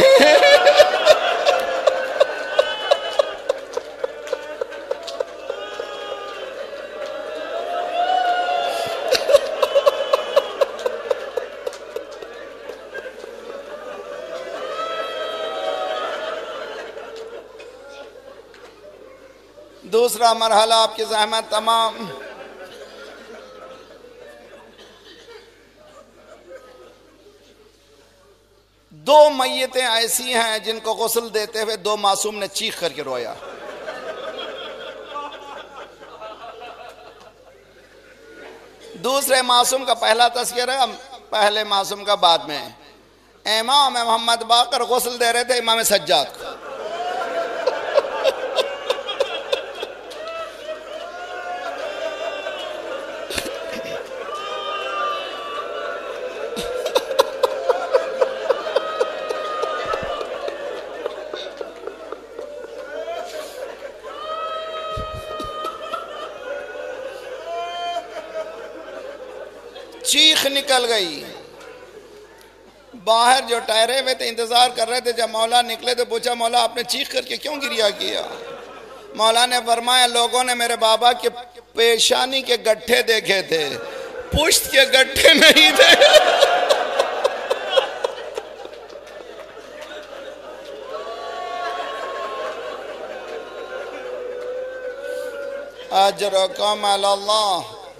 A: دوسرا مرحلہ آپ کی زحمت تمام۔ دو میتیں ایسی ہیں جن کو غسل دیتے ہوئے دو معصوم نے چیخ کر کے رویا۔ دوسرے معصوم کا پہلا تذکرہ، پہلے معصوم کا بعد میں۔ امام محمد باقر غسل دے رہے تھے امام سجاد کو۔ چیخ نکل گئی۔ باہر جو ٹھہرے ہوئے تھے انتظار کر رہے تھے، جب مولا نکلے تو پوچھا مولا آپ نے چیخ کر کے کیوں گریہ کیا؟ مولا نے فرمایا لوگوں نے میرے بابا کے پیشانی کے گٹھے دیکھے تھے، پشت کے گٹھے نہیں تھے۔ اجرکم علی اللہ۔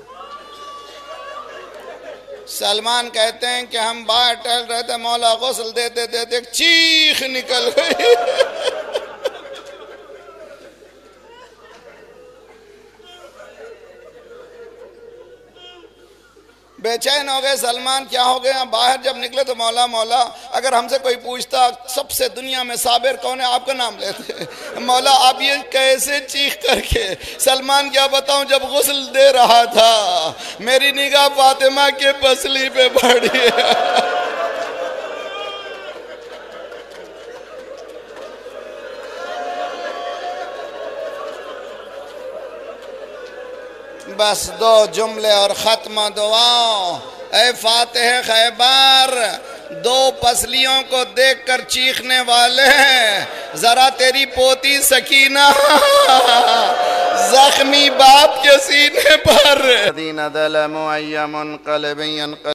A: سلمان کہتے ہیں کہ ہم باہر ٹہل رہے تھے، مولا غسل دیتے دیتے ایک چیخ نکل گئی۔ بے چین ہو گئے سلمان، کیا ہو گیا؟ باہر جب نکلے تو مولا مولا اگر ہم سے کوئی پوچھتا سب سے دنیا میں صابر کون ہے، آپ کا نام لیتے۔ مولا آپ یہ کیسے چیخ کر کے؟ سلمان کیا بتاؤں، جب غسل دے رہا تھا میری نگاہ فاطمہ کے پسلی پہ پڑی ہے۔ بس دو جملے اور ختم دعا۔ اے فاتح خیبر، دو پسلیوں کو دیکھ کر چیخنے والے، ذرا تیری پوتی سکینہ
B: زخمی باپ کے سینے پر
A: الذین ظلموا ای منقلب